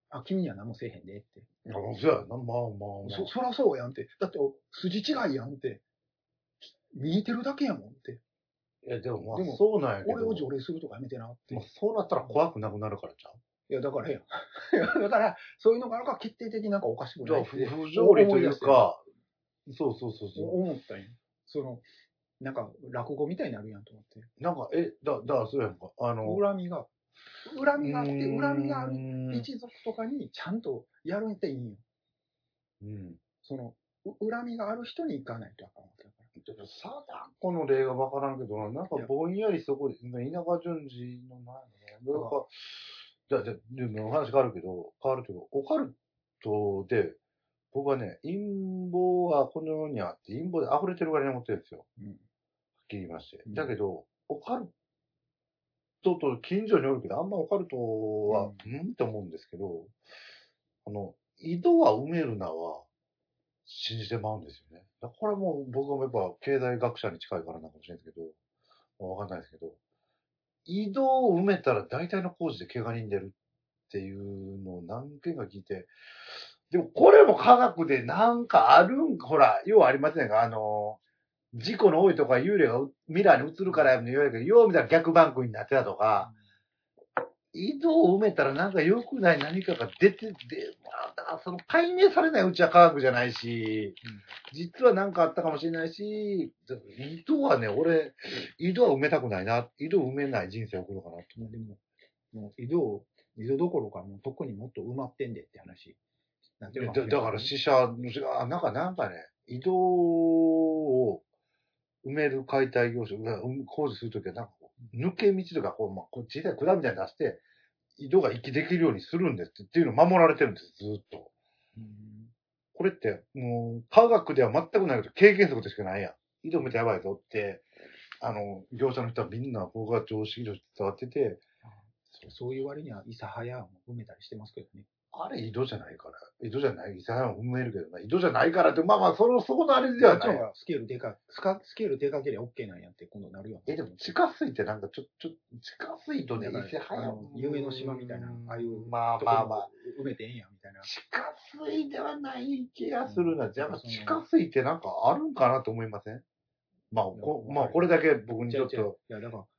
あ、君には何もせえへんでって。 あ、そうやな、まあまあまあ。 そ、そらそうやんって。だって、筋違いやんって。見えてるだけやもんって。 いや、でもまあ、 でもそうなんやけど。 俺を除霊するとかやめてなって。 まあ、そうなったら怖くなくなるからちゃう。 いや、だからやん。だから、そういうのがあるから決定的になんかおかしくないって。 不条理というか、そうそうそうそう。 思ったんや。その、なんか、落語みたいになるやんと思って。 なんか、え、だ、だ、そうやんか。あの、 恨みが、恨みがあって、恨みがある一族とかにちゃんとやるんっていいんよ。 うん。 その、恨みがある人に行かないとあかんわけだから。 さだこの例がわからんけどな、なんかぼんやりそこで、稲川淳二の前の、なんか、じゃ、じゃ、でも話変わるけど、変わるけど、オカルトで、僕はね、陰謀はこの世にあって、陰謀で溢れてるぐらいに思ってるんですよ。うん。はっきり言いまして。うん、だけど、オカルトと近所におるけど、あんまオカルトは、うん、うんって思うんですけど、あの、井戸は埋めるなは、信じてまうんですよね。だこれも僕もやっぱ経済学者に近いからなのかもしれないですけど、わかんないですけど、井戸を埋めたら大体の工事で怪我人出るっていうのを何件か聞いて、でもこれも科学でなんかあるんか、ほら、要はありませんか、あの、事故の多いとか幽霊がミラーに映るからや言われるけど、よう見たら逆バンクになってたとか、井戸を埋めたらなんか良くない何かが出て、で、まあ、だからその解明されないうちは科学じゃないし、うん、実は何かあったかもしれないし、井戸はね、俺、井戸は埋めたくないな。井戸埋めない人生を送ろうかなと思う。 でも、もう井戸を、井戸どころか、もう特にもっと埋まってんでって話。 なんていうか、だから死者、なんか、なんかね、井戸を埋める解体業者、工事するときは、なんか、抜け道とか、こう、まあ、こう小さい管みたいに出して、井戸が息できるようにするんですっていうのを守られてるんです、ずーっと。うん、これって、もう、科学では全くないけど、経験則でしかないやん。井戸埋めてやばいぞって、あの、業者の人はみんな、僕が常識として伝わってて、 そう、そういう割には、諫早も埋めたりしてますけどね。 あれ、井戸じゃないから。井戸じゃない。諫早も埋めるけどな。井戸じゃないからって、まあまあ、その、そこのあれではない。 そっちのスケールでか、スカ、スケールでかけりゃ OK なんやって今度なるよ。 え、でも地下水ってなんかちょ、ちょ、地下水とね、諫早も。夢の島みたいな、ああいう、 まあまあまあ。 埋めてええんや、みたいな。 地下水ではない気がするな。じゃあ、地下水ってなんかあるんかなと思いません？まあ、こ、まあ、これだけ僕にちょっと。 いや、だから、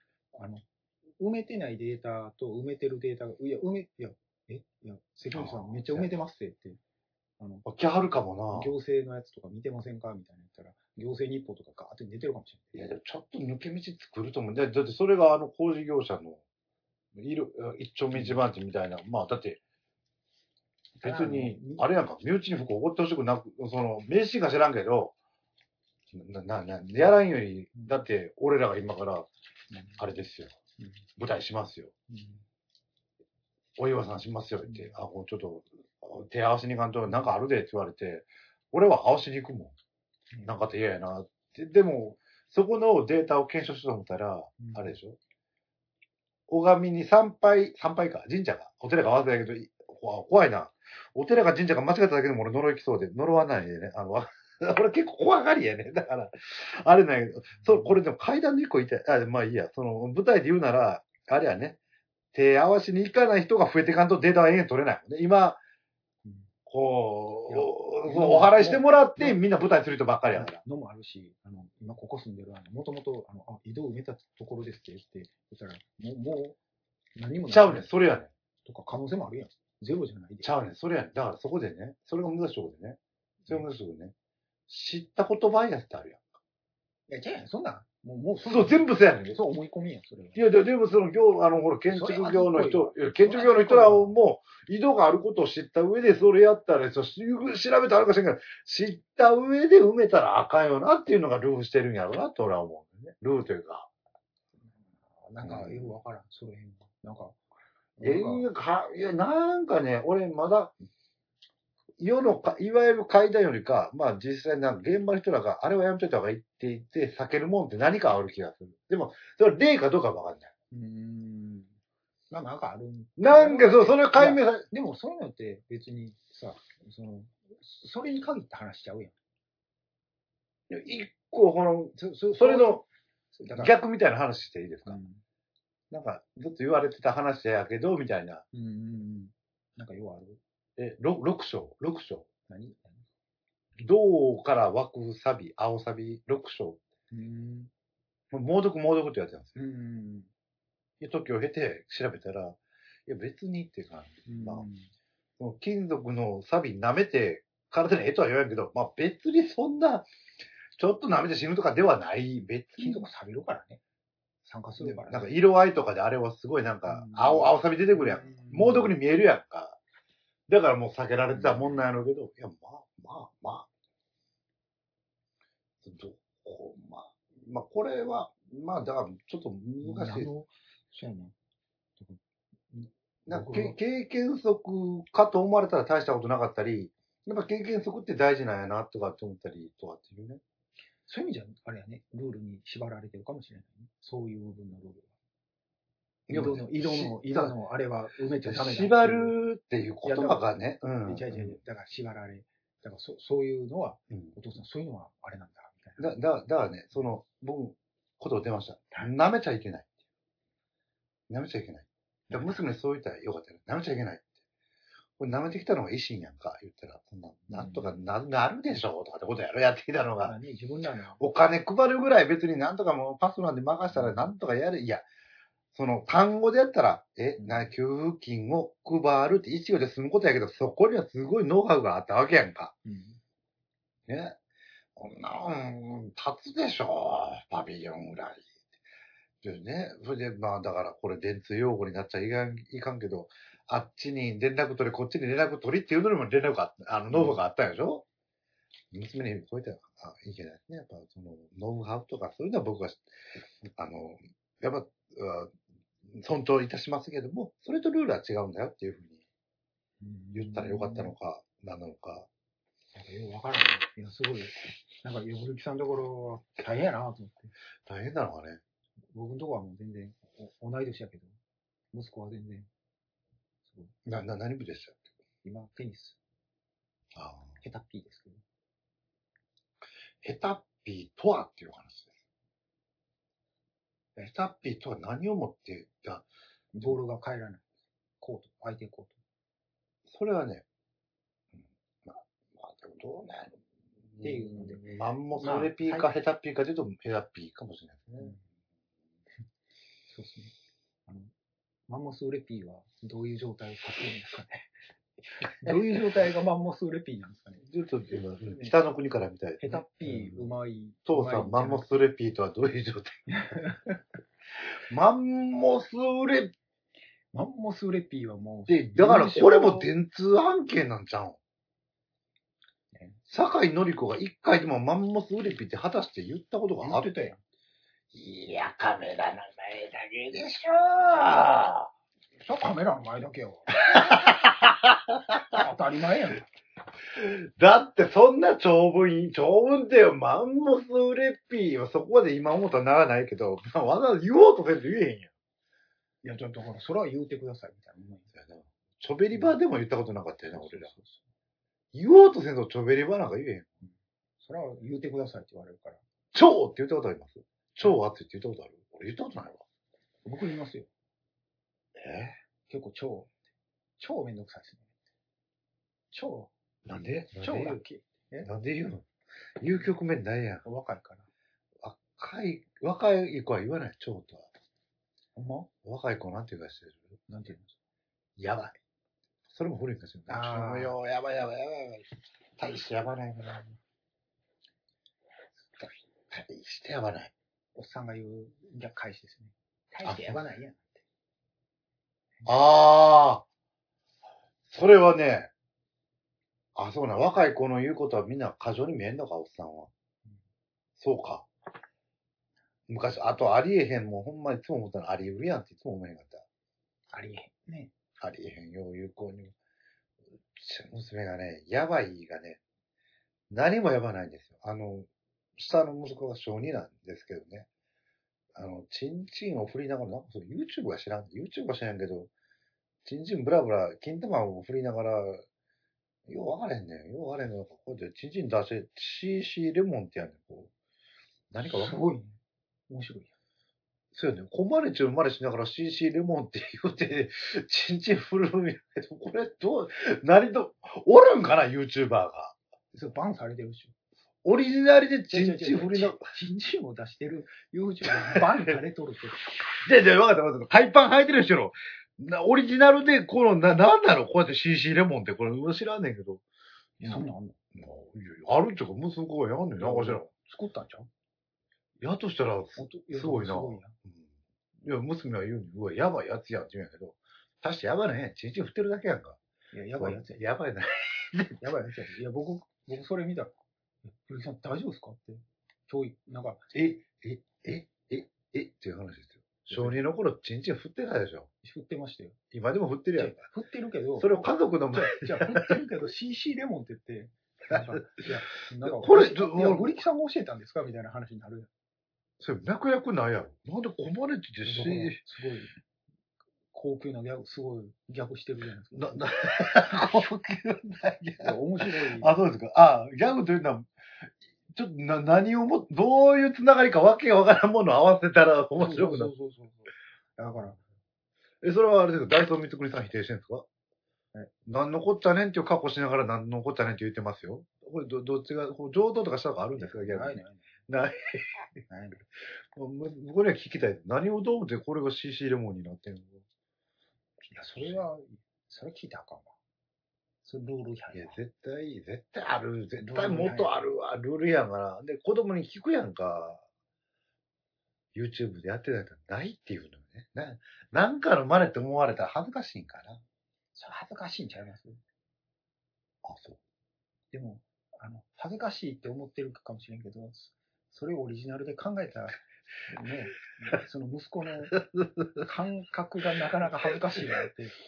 あの、埋めてないデータと埋めてるデータが、いや、埋め、いや、えいや、関口さんめっちゃ埋めてますって。 あの、来はるかもな。 行政のやつとか見てませんかみたいな言ったら、行政日報とかガーって出てるかもしれない。いや、でもちょっと抜け道作ると思う。だってそれがあの工事業者の、いる、一丁目一番地みたいな。まあ、だって、別に、あれやんか、身内に不幸起こってほしくなく、その、名刺が知らんけど、な、な、な、やらんより、だって、俺らが今から、あれですよ。舞台しますよ。お岩さんしますよって、あ、こうちょっと、手合わせに行かんと、なんかあるでって言われて、俺は合わせに行くもん。なんかって嫌やなって。でも、そこのデータを検証しようと思ったら、あれでしょ。拝みに参拝、参拝か、神社が、お寺が合わせたけど、怖いな。お寺か神社が間違っただけでも俺呪いきそうで、呪わないでね。あの、俺結構怖がりやね。だから、あれなんやけど、そう、これでも階段の一個言いたい。あ、まあいいや。その、舞台で言うなら、あれやね。手合わしに行かない人が増えていかんとデータは延々取れないもんね。今、こう、お祓いしてもらって、みんな舞台する人ばっかりやから。 のもあるし、あの、今ここ住んでる、あの、もともと、あの、あ、井戸を埋めたところですって言って、そしたら、もう、もう、何もない。 ちゃうねん、それやねん。 とか可能性もあるやん。ゼロじゃないで。 ちゃうねん、それやねん。だからそこでね、それが難しいところでね。それが難しいところでね。知ったことバイアスってあるやん。 いや、違うやん、そんな。もう、もう、 そう、全部そうやねん。 そう思い込みやん、それは。 いや、でもその業、あの、ほら、建築業の人、建築業の人らも、井戸があることを知った上で、それやったら、そう、調べたらあるかしらんけど、知った上で埋めたらあかんよなっていうのがルールしてるんやろうなって俺は思うんだよね。ルールというか。 なんか、よくわからん、それへん。なんか、 えー、か、いや、なんかね、俺まだ、世のか、いわゆる階段よりか、まあ実際なんか現場の人らが、あれはやめといた方がいいって言って避けるもんって何かある気がする。でも、それは例かどうかわかんない。 うーん。まあなんかある。 なんかそう、それを解明され、 でもそういうのって別にさ、その、それに限った話しちゃうやん。一個、この、そ, それの逆みたいな話していいですか、うん、なんか、ずっと言われてた話やけど、みたいな。うんうんなんか要あるえ、ろく章、ろく章。 何銅から湧くサビ、青サビ、ろく章。 うん。 猛毒猛毒ってやってたんですよ。 うん。 で、時を経て調べたら、いや別にっていうか、まあ、その金属のサビ舐めて体にええとは言わんけど、まあ別にそんな、ちょっと舐めて死ぬとかではない、別に。 金属錆びるからね。酸化するからね。 なんか色合いとかであれはすごいなんか、青、青サビ出てくるやん。猛毒に見えるやんか。だからもう避けられてたもんなんやろうけど、いや、まあ、まあ、まあ。どこ、まあ、まあこれは、まあだからちょっと難しい。 そうやな。 なんか経験則かと思われたら大したことなかったり、やっぱ経験則って大事なんやなとかって思ったりとかっていうね。 そういう意味じゃ、あれやね、ルールに縛られてるかもしれないね。そういう部分のルールが。色の、色の、色の、あれは埋めちゃダメだ。 縛るっていう言葉がね。 うん。違う違う。だから縛られ。だからそそういうのは、うん、お父さん、そういうのはあれなんだ、みたいな。だ、だ、だからね、その、僕、こと出ました。舐めちゃいけない。舐めちゃいけない。だ娘にそう言ったらよかったよ。舐めちゃいけないって。これ舐めてきたのが維新やんか、言ったら、そんな、なんとかな、なるでしょうとかってことやろ、やってきたのが。 自分らの。 お金配るぐらい別になんとかもうパスなんで任したらなんとかやる。いや、その単語でやったら、え、な、給付金を配るって一行で済むことやけど、そこにはすごいノウハウがあったわけやんか。うん、ね。こんなもん、立つでしょう、パビリオンぐらい。でね、それで、まあだからこれ電通用語になっちゃいかん、いかんけど、あっちに連絡取り、こっちに連絡取りっていうのにも連絡があった、あの、ノウハウがあったんでしょ、うん、娘にこうやって、あ、いいじゃないですね。やっぱその、ノウハウとかそういうのは僕は、あの、やっぱ、尊重いたしますけども、それとルールは違うんだよっていうふうに言ったらよかったのか、何なのか。 なんかよくわからない。いや、すごい。なんか、よぶるきさんのところは大変やなと思って。 大変なのかね。 僕のところはもう全然、同い年やけど、息子は全然。 な、な、何部でしたっけ今、テニス。ああ。ヘタッピーですけど。 ヘタッピーとはっていう話です。ヘタッピーとは何をもってたボールが返らない。コート、相手コート。 それはね、うん、まあ、まあ、でもどうなんやろっていうので。 マンモスレピーかヘタッピーかというとヘタッピーかもしれないですね。うん、 そうですね。あの、マンモスウレピーはどういう状態を指すんですかね。どういう状態がマンモスウレピーなんですかね。 ちょっと今、北の国から見たい、ね。 ヘタッピー、うまい。 父さん、マンモスウレピーとはどういう状態マンモスウレ、 マンモスウレピーはもう。 で、だからこれも電通案件なんちゃうん。酒井紀子が一回でもマンモスウレピーって果たして言ったことがあった。 言ってたやん。 いや、カメラの前だけでしょー。 そう、カメラの前だけよ。当たり前やん。 だってそんな長文、長文ってよ、マンモスウレピーはそこまで今思ったらならないけど、わざわざ言おうとせんと言えへんやん。いや、ちょっとほら、それは言うてください、みたいな。 チョベリバでも言ったことなかったよな、俺ら。言おうとせんとチョベリバなんか言えへん。 それは言うてくださいって言われるから。 超って言ったことあります？超熱いって言ったことある？俺言ったことないわ。 僕言いますよ。 え結構超。超めんどくさいですね。超。 なんで超ラッキー。 えなんで言うの？言う局面ないやん。 若いから。 若い、若い子は言わない、超とは。 ほんま？ 若い子なんて言うかしてる？ なんて言うんですか？ やばい。それも古いんですよ。ああ。よ、やばいやばいやばいやばい。大してやばないかな。大してやばない。 おっさんが言う、じゃ返しですね。大してやばないやんって。 ああ。それはね、あ、そうな、若い子の言うことはみんな過剰に見えんのか、おっさんは。うん、そうか。昔、あとありえへんもん、ほんまいつも思ったのありうるやんっていつも思えへんかった。 ありえへん。ね。 ありえへんよ、有効に。娘がね、やばいがね、何もやばないんですよ。あの、下の息子が小になんですけどね。あの、チンチンを振りながら、なんかそれ YouTube は知らん。YouTube は知らんけど、チンチンブラブラ、金玉を振りながら、よう分かれへんねん。よう分かれへんの。こうやってチンチン出して、シーシー レモンってやんねん。こう。何か分かる？ すごいね。面白いやん。 そうやね。コマネチ生まれしながら シーシー レモンって言うて、チンチン振るんやけど、これどう、何と、おるんかな、YouTuber が。 それバンされてるでしょ。 オリジナルでチンチン振りな、 チンチンを出してる YouTuber バンされとるって。 じゃあじゃあ分かった分かった。ハイパン履いてる人の、なオリジナルで、この、な、なんだろう、こうやって シーシー レモンって、これ、知らんねんけど。 そんなんあんの？ あるっちゅうか、息子がやんねんな、かしら。 作ったんちゃう？ やとしたら、すごいな。 すごいな。 いや、娘は言うに、うわ、やばいやつやんって言うんやけど、確かやばいね。チンチン振ってるだけやんか。 いや、やばいやつや。 やばいな。 やばいやつや。いや、僕、僕それ見たら、古木さん大丈夫ですかって。教育、なんか、 え、え、え、え、えっていう話ですよ。小児の頃、チンチン振ってたでしょ。 振ってましたよ。 今でも振ってるやんか。 振ってるけど、 それを家族の前で。じゃあ、振ってるけど、シーシー レモンって言って、なんか、いや、なんか、 これ、 いや、古木さんが教えたんですかみたいな話になる。 それ、脈略ないやろ。なんでコマネチってし、 すごい、高級なギャグ、すごいギャグしてるじゃないですか。 な、な、高級なギャグ。 面白い。 あ、そうですか。あ、ギャグというのは、ちょっとな、何をも、どういうつながりかわけがわからんものを合わせたら面白くなる。 そうそうそうそう。だから。 え、それはあれですか、ダイソー三つくりさん否定してるんですか？何のこっちゃねんっていう過去しながら何のこっちゃねんって言ってますよ。これど、どっちが、上等とかしたのがあるんですか？逆に。 ないね。 ない。 ないね。 僕には聞きたい。何をどう思ってこれが シーシー レモンになってんの？いや、それは、それ聞いたらあかんわ。それルール違反。 いや、絶対、絶対ある。絶対もっとあるわ。ルールやんから。で、子供に聞くやんか。YouTube でやってたらないっていうのね。な、なんかの真似って思われたら恥ずかしいんかな。 それ恥ずかしいんちゃいます？ あ、そう。 でも、あの、恥ずかしいって思ってるかもしれんけど、それをオリジナルで考えた、ね、その息子の感覚がなかなか恥ずかしいなって。ね、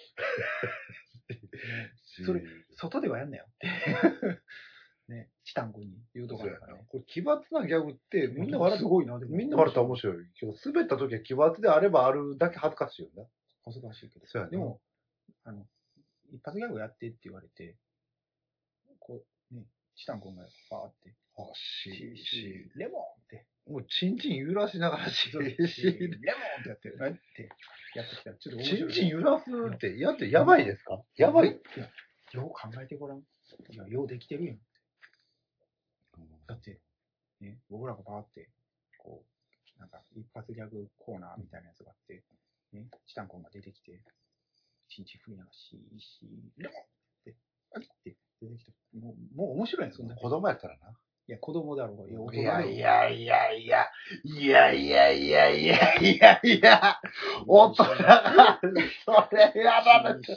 それ、外ではやんなよって。ね、チタン君に言うとかだからね。 これ奇抜なギャグってみんな笑った。 すごいな、でも。 みんな笑ったら面白い。今日滑った時は奇抜であればあるだけ恥ずかしいよね。 恥ずかしいけど。 そうやね。 でも、あの、一発ギャグやってって言われて、こう、ね、チタン君がバーって、 あ、し、 し、レモンって。 もうチンチン揺らしながらし、 レモンってやってる。ってやってきたら、ちょっと面白い。 チンチン揺らすって、やってやばいですか？やばい。 いや、よう考えてごらん。いや、ようできてるやん。だって、ね、僕らがバーって、こう、なんか一発ギャグコーナーみたいなやつがあって、ね、チタンコンが出てきて、チンチン振りながら、シーシー、レモンって、あれって出てきた。もう、もう面白いやん、そんな。 子供やったらな。 いや、子供だろうが、いや、大人いだろうが。 やいやいやいや、いやいやいやいやいやいや、大人が、それやられて。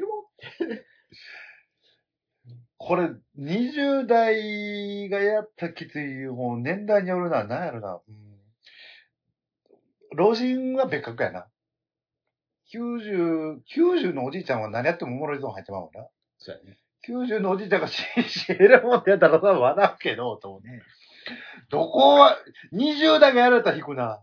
これ、にじゅう代がやったきつい、もう年代によるな、なんやろな。うん、老人は別格やな。きゅうじゅう、きゅうじゅうのおじいちゃんは何やってもおもろいゾーン入ってまうもんな。 そうやね。 きゅうじゅうのおじいちゃんがシーシー レモンってやったらさ、笑うけど、と思って。ね、どこは、にじゅう代がやられたら引くな。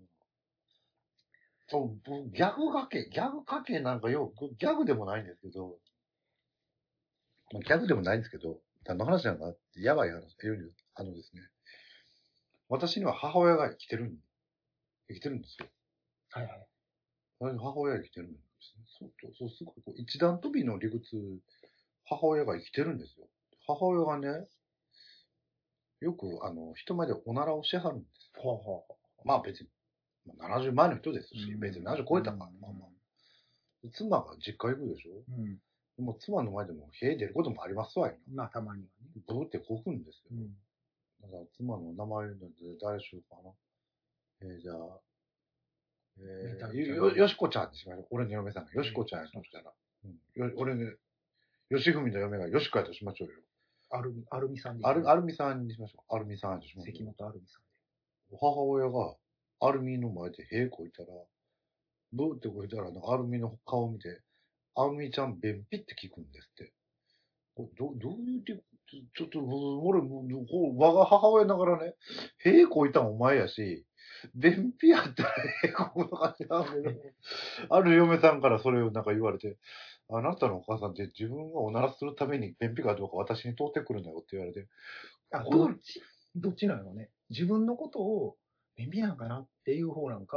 そう、ギャグかけ、ギャグかけなんかよ、ギャグでもないんですけど、ギャグでもないんですけど、何の話なんかってやばい話、あのですね、私には母親が生きてるん、生きてるんですよ。はいはい。母親が生きてるんですね。そう、そう、すごい、一段飛びの理屈、母親が生きてるんですよ。母親がね、よく、あの、人前でおならをしはるんです。ほうほう。まあ別に、ななじゅうまえの人ですし、うん、別にななじゅう超えたから、うん、まあまあ。妻が実家行くでしょ、うん、でも妻の前でも、部屋出ることもありますわよ。まあたまにはね。ブーってこくんですよ。うん、だから妻の名前なんで誰しようかな。えー、じゃあ、えー、よ、よしこちゃんにしましょう。俺の嫁さんがよしこちゃんやとしたら。うん、よ俺ね、よしふみの嫁がよしこやとしましょうよ。アルミ、アルミさんで。アル、アルミさんにしましょう。アルミさんやとしましょう。関本アルミさんで。母親がアルミの前で屁こいたら、ブーってこいたら、アルミの顔を見て、アルミちゃん便秘って聞くんですって。ど、どういう理ちょっと、俺、我が母親ながらね、屁こいたんお前やし、便秘やったら屁こくのか知らんけど、ある嫁さんからそれをなんか言われて、あなたのお母さんって自分がおならするために便秘かどうか私に通ってくるんだよって言われて。あ、どっちどっちなのね。自分のことを便秘なんかなっていう方なんか、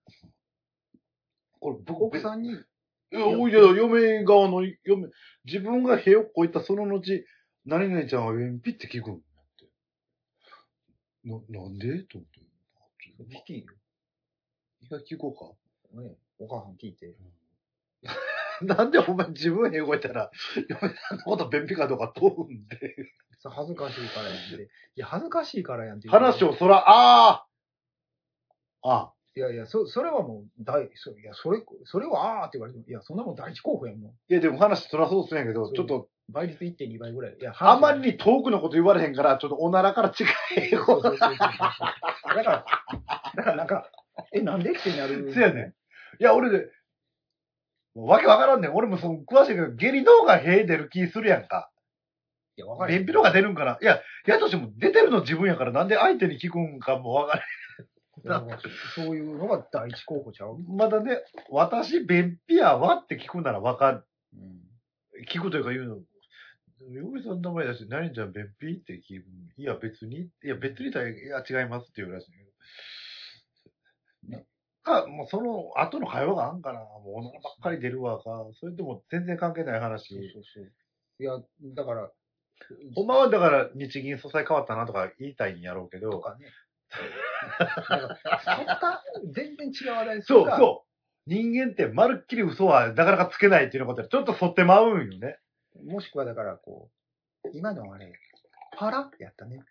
これ僕、 奥さんに、 いや、おいや、嫁側の、嫁、自分が部屋を越えたその後、何々ちゃんは鉛筆って聞くんだって。な、なんでと思って。 聞きよ。 一回聞こうか。ね、お母さん聞いて。 なんでお前自分へ動いたら、嫁さんのこと便秘かどうか問うんで。 そ恥ずかしいからやんって。いや、恥ずかしいからやんって。 話をそら、ああああ。 いやいや、そ、それはもう、大、そいや、それ、それはあーって言われても、いや、そんなもん第一候補やんもん。 いや、でも話そらそうするんやけど、ちょっと、 倍率 いってんに 倍ぐらい。いや、 あまりに遠くのこと言われへんから、ちょっとおならから近いよ。 そうそうそうそうそう。だから、だからなんか、え、なんでってなる。 そうやねん。いや、俺で、わけわからんねん。俺もその詳しいけど、下痢の方がへ出る気するやんか。 いや、わかる。 便秘の方が出るんかな。いや、やとしても出てるの自分やから、なんで相手に聞くんかもわからん。そういうのが第一候補ちゃう。 まだね、私、便秘やわって聞くならわかる。 うん、 聞くというか言うの。嫁さんの名前だし、何ちゃん便秘って聞く。いや、別に。いや、別にだいや、違いますって言うらしいけど。ね。か、もうその後の会話があんかな。もうおならばっかり出るわか。それとも全然関係ない話。 そうそうそう。いや、だから、 ほんまはだから日銀総裁変わったなとか言いたいんやろうけど。 とかね。だからそっか、全然違う話題するそうそう。人間ってまるっきり嘘はなかなかつけないっていうことで、ちょっと反ってまうんよね。 もしくはだからこう、今のあれ、パラってやったねって。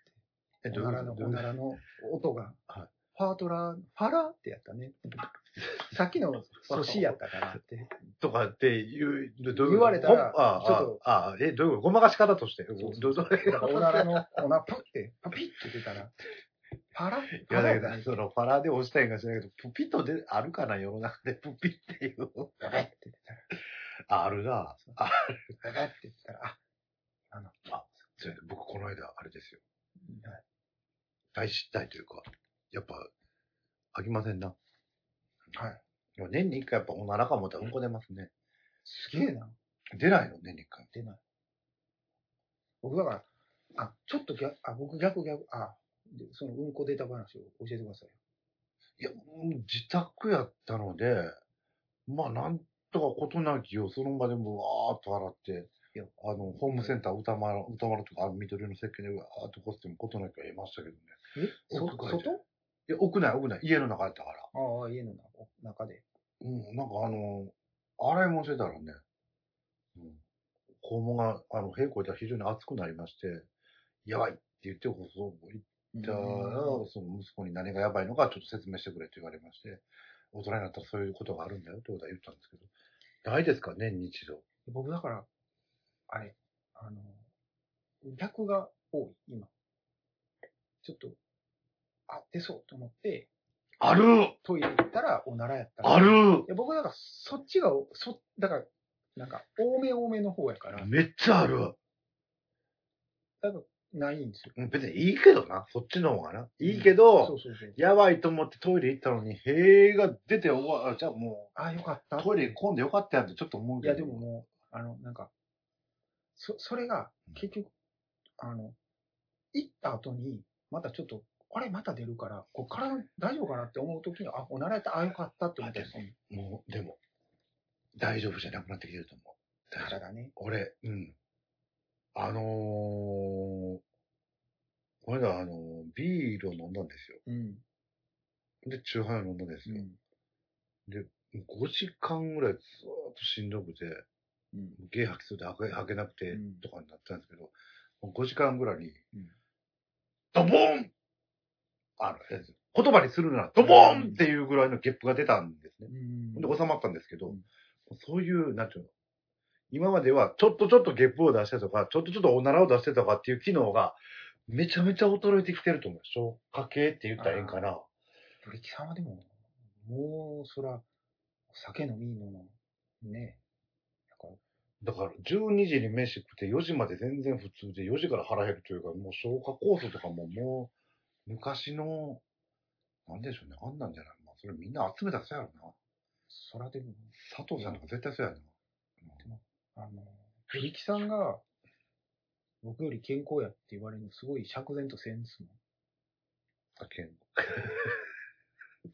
おならの、おならの音が、はい、パートラー、パラってやったね。さっきの寿司やったからって。 とかって言う、 言われたら、 ああ、ちょっと、ああ、え、どういうことごまかし方として。そうそうそう。だからおならの、おな、プって、パピッって出たら、パラいや、だけど、その、パラで押したいんかしらないけど、プピッとで、あるかな、世の中で、プピっていう。 パラって出たら。あるな。ある。 パラって言ったら、あ、あの、 あ、それ僕この間、あれですよ。はい、大失態というか、やっぱ、飽きませんな。はい。年に一回やっぱおならか思ったらうんこ出ますね。 すげえな。 出ないの年に一回。 出ない。僕だから、あ、ちょっと逆、あ、僕逆逆、あ、そのうんこ出た話を教えてください。 いや、自宅やったので、まあなんとか事なきをその場でもわーっと洗って、いやあの、ホームセンター歌丸、歌丸とか緑の石鹸でわーっとこすっても事なきは得ましたけどね。 えそ、外？ いや、屋内、屋内、家の中やったから。 ああ、家の中で。 うん、なんかあの、洗い物してたらね、うん、肛門が、あの、平行で非常に熱くなりまして、やばいって言って、こそ言ったら、その息子に何がやばいのかちょっと説明してくれって言われまして、大人になったらそういうことがあるんだよってことは言ったんですけど、ないですか年に一度。 僕だから、あれ、あの、逆が多い、今。ちょっと、あ、出そうと思って、 あるトイレ行ったらおならやったら。 あるいや僕だからそっちが、そ、だから、なんか、多め多めの方やから。 めっちゃある。 だから、ないんですよ。 別にいいけどな。そっちの方がな。いいけど、うん、そうそうそうやばいと思ってトイレ行ったのに、へーが出て、おわ、じゃあもう、 あ、よかった。 トイレ混んでよかったやんってちょっと思うけど。 いや、でももう、あの、なんか、そ、それが、結局、あの、行った後に、またちょっと、あれまた出るから、こう体大丈夫かなって思うときに、あ、おならやった、あ、よかったって思ったりする。 もう、でも、大丈夫じゃなくなってきてると思う。 体ね。 俺、うん。あのー、この間、あのー、ビールを飲んだんですよ。うん。で、チューハイを飲んだんですよ。うん、で、ごじかんぐらいずーっとしんどくて、うん、ゲー吐きそうで吐け吐けなくて、うん、とかになったんですけど、ごじかんぐらいに、うん、ドボーンあの、言葉にするなら、ドボーンっていうぐらいのゲップが出たんですね。うん、で、収まったんですけど、うん、そういう、なんていうの、今までは、ちょっとちょっとゲップを出してとか、ちょっとちょっとおならを出してとかっていう機能が、めちゃめちゃ衰えてきてると思う。消化系って言ったらええんかな。 ブリキさんはでも、もう、そら、酒飲みの、ね。 だから、じゅうにじに飯食ってよじまで全然普通で、よじから腹減るというか、もう消化酵素とかももう、昔の、なんでしょうね、あんなんじゃない。まあ、それみんな集めたらそうやろな。そらでも、佐藤さんなんか絶対そうやな。でも、 あの、ブリキさんが、僕より健康やって言われるのすごい釈然とせんですもん。 あ、健康。そん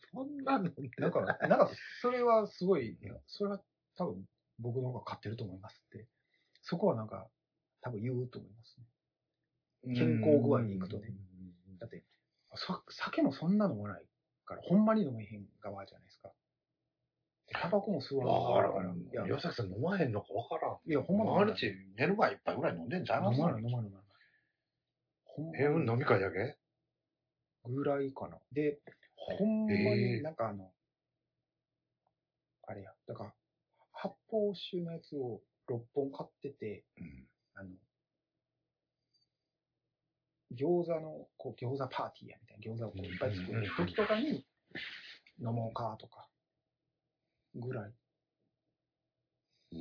なのなんか、なんか、それはすごい、いや、それは多分僕の方が勝ってると思いますって。そこはなんか、多分言うと思いますね。健康具合でいくとね。だって、酒もそんな飲まないから、ほんまに飲めへん側じゃないですか。タバコも吸わん側だから。いや、岩崎さん飲まへんのかわからん。 いや、ほんま毎日寝る前一杯ぐらい飲んでんじゃいます飲まない、飲まない、飲まない。 ほんまに。飲み会だけぐらいかな。で、ほんまになんかあの、あれや、だから、発泡酒のやつをろっぽん買ってて、うん、あの、餃子の、こう、餃子パーティーやみたいな、餃子をこういっぱい作る時とかに、飲もうかとか、ぐらい。うん、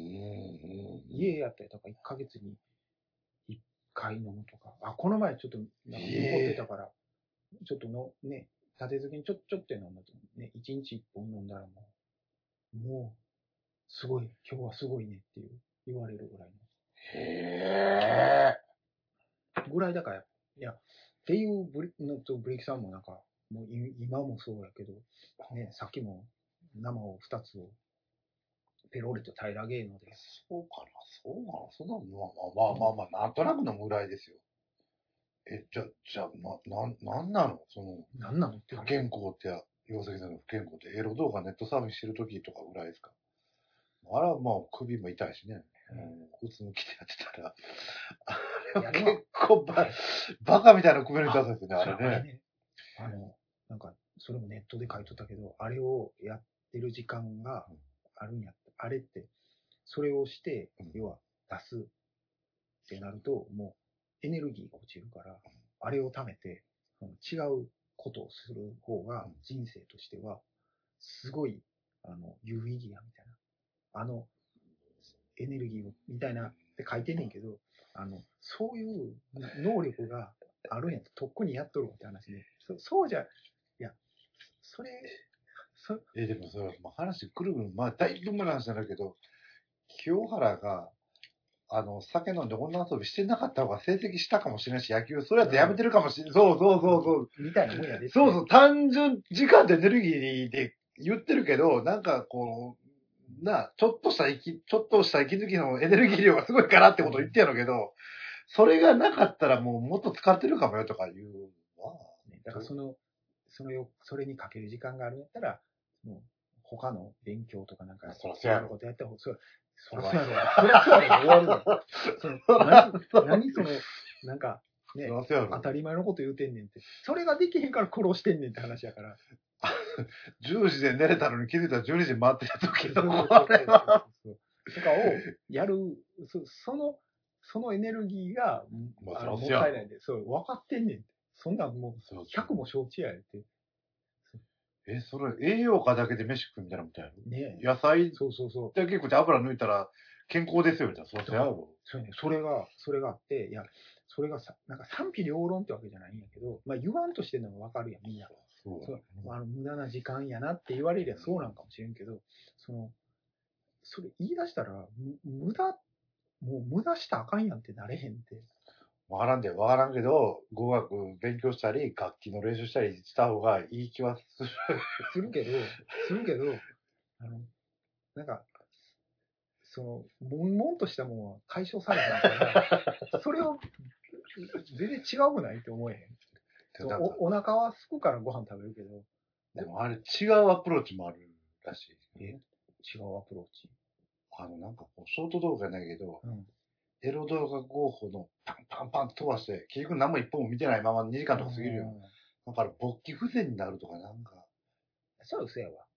家やったりとかいっかげつにいっかい飲むとか。あ、この前ちょっとなんか残ってたから、ちょっとの、ね、立て続けにちょっちょって飲んだとね、いちにちいっぽん飲んだらもう、もう、すごい、今日はすごいねっていう言われるぐらいの。へー。ぐらいだから、いや、っていうブリのとブリキさんもなんか、もう今もそうやけど、ね、さっきも生をふたつをペロリと平らげるので。 そうかな、そうかな、そんなの、まあまあまあまあ、なんとなくのぐらいですよ。え、じゃ、じゃあ、な、な、なんなのその、 なんなのって不健康って、岩崎さんの不健康って、エロ動画ネットサーフィンしてる時とかぐらいですか？あれはまあ、首も痛いしね。うん、うつむきでやってたら。あれは結構バ、バカみたいな首の痛さですね、あれね。あれね。 あの、なんか、それもネットで書いとったけど、あれをやってる時間があるんやって、あれって、それをして、要は出すってなると、もうエネルギーが落ちるから、あれを貯めて、違うことをする方が人生としては、すごい、あの、有意義や、みたいな。あの、エネルギーみたいなって書いてんねんけど、あの、そういう能力があるんやつ、とっくにやっとるって話で、そそうじゃ、いや、それ、 そえ、でもそれは、まあ、話くるくる、まあ、だいぶ前の話なんだけど、清原が、あの、酒飲んで女遊びしてなかった方が成績したかもしれないし、野球、それやってやめてるかもしれない。そうそうそうそう。 みたいなもんやで。 そうそう、単純時間とエネルギーで言ってるけど、なんかこう、な、ちょっとした息、ちょっとした息抜きのエネルギー量がすごいからってことを言ってやるけど、それがなかったらもうもっと使ってるかもよとか言うわ。 だからその、そのよ、それにかける時間があるんやったら、もう他の勉強とかなんか、 そらそうやろ。 ことやった方が、そらそうやろ。そらそうやろ。終わるわ。その何、何その、なんか、ね、当たり前のこと言うてんねんって。それができへんから殺してんねんって話やから。 じゅうじで寝れたのに気づいたらじゅうにじ回ってた時のこれは。とかをやる、そその、そのエネルギーが、まあ、もったいないんで、そう、分かってんねんって。そんなんもう、ひゃくも承知やって。 え、それ、栄養価だけで飯食うみたいなことやるね野菜そうそうそう。 だけ食って油抜いたら健康ですよ、みたいな。そうやろ。 そうね。それが、それがあって、いや、それがさ、なんか賛否両論ってわけじゃないんやけど、まあ言わんとしてるのがわかるやん、みんな。そう。そう、あの、無駄な時間やなって言われりゃそうなんかもしれんけど、その、それ言い出したら、無駄、もう無駄したらあかんやんってなれへんって。 わからんで、わからんけど、語学勉強したり、楽器の練習したりした方がいい気はする。 するけど、するけど、あの、なんか、その、悶々としたものは解消されへんから、それを、全然違うくないって思えへん。お、お腹は空くからご飯食べるけど。 でもあれ違うアプローチもあるらしい。 え違うアプローチあの、なんかこう、ショート動画ないけど、うん、エロ動画合法のパンパンパンって飛ばして、結局何も一本も見てないままにじかんとか過ぎるよ。だから勃起不全になるとかなんか。 それは嘘やわ。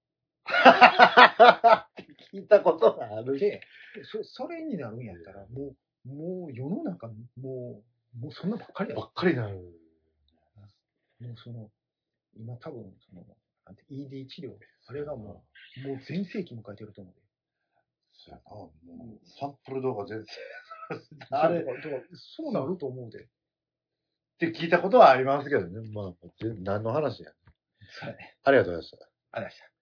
聞いたことがある。 で、そ、それになるんやったら、もう、もう世の中、もう、もうそんなばっかりや。 ばっかりになる。 もうその、今多分、その、なんて イーディー 治療、あれがもう、もう全盛期迎えてると思うで。 そうやな、もう、サンプル動画全盛。 あれ、そうなると思うで。 って聞いたことはありますけどね。まあ、何の話や。 そうやね。 ありがとうございました。 ありがとうございました。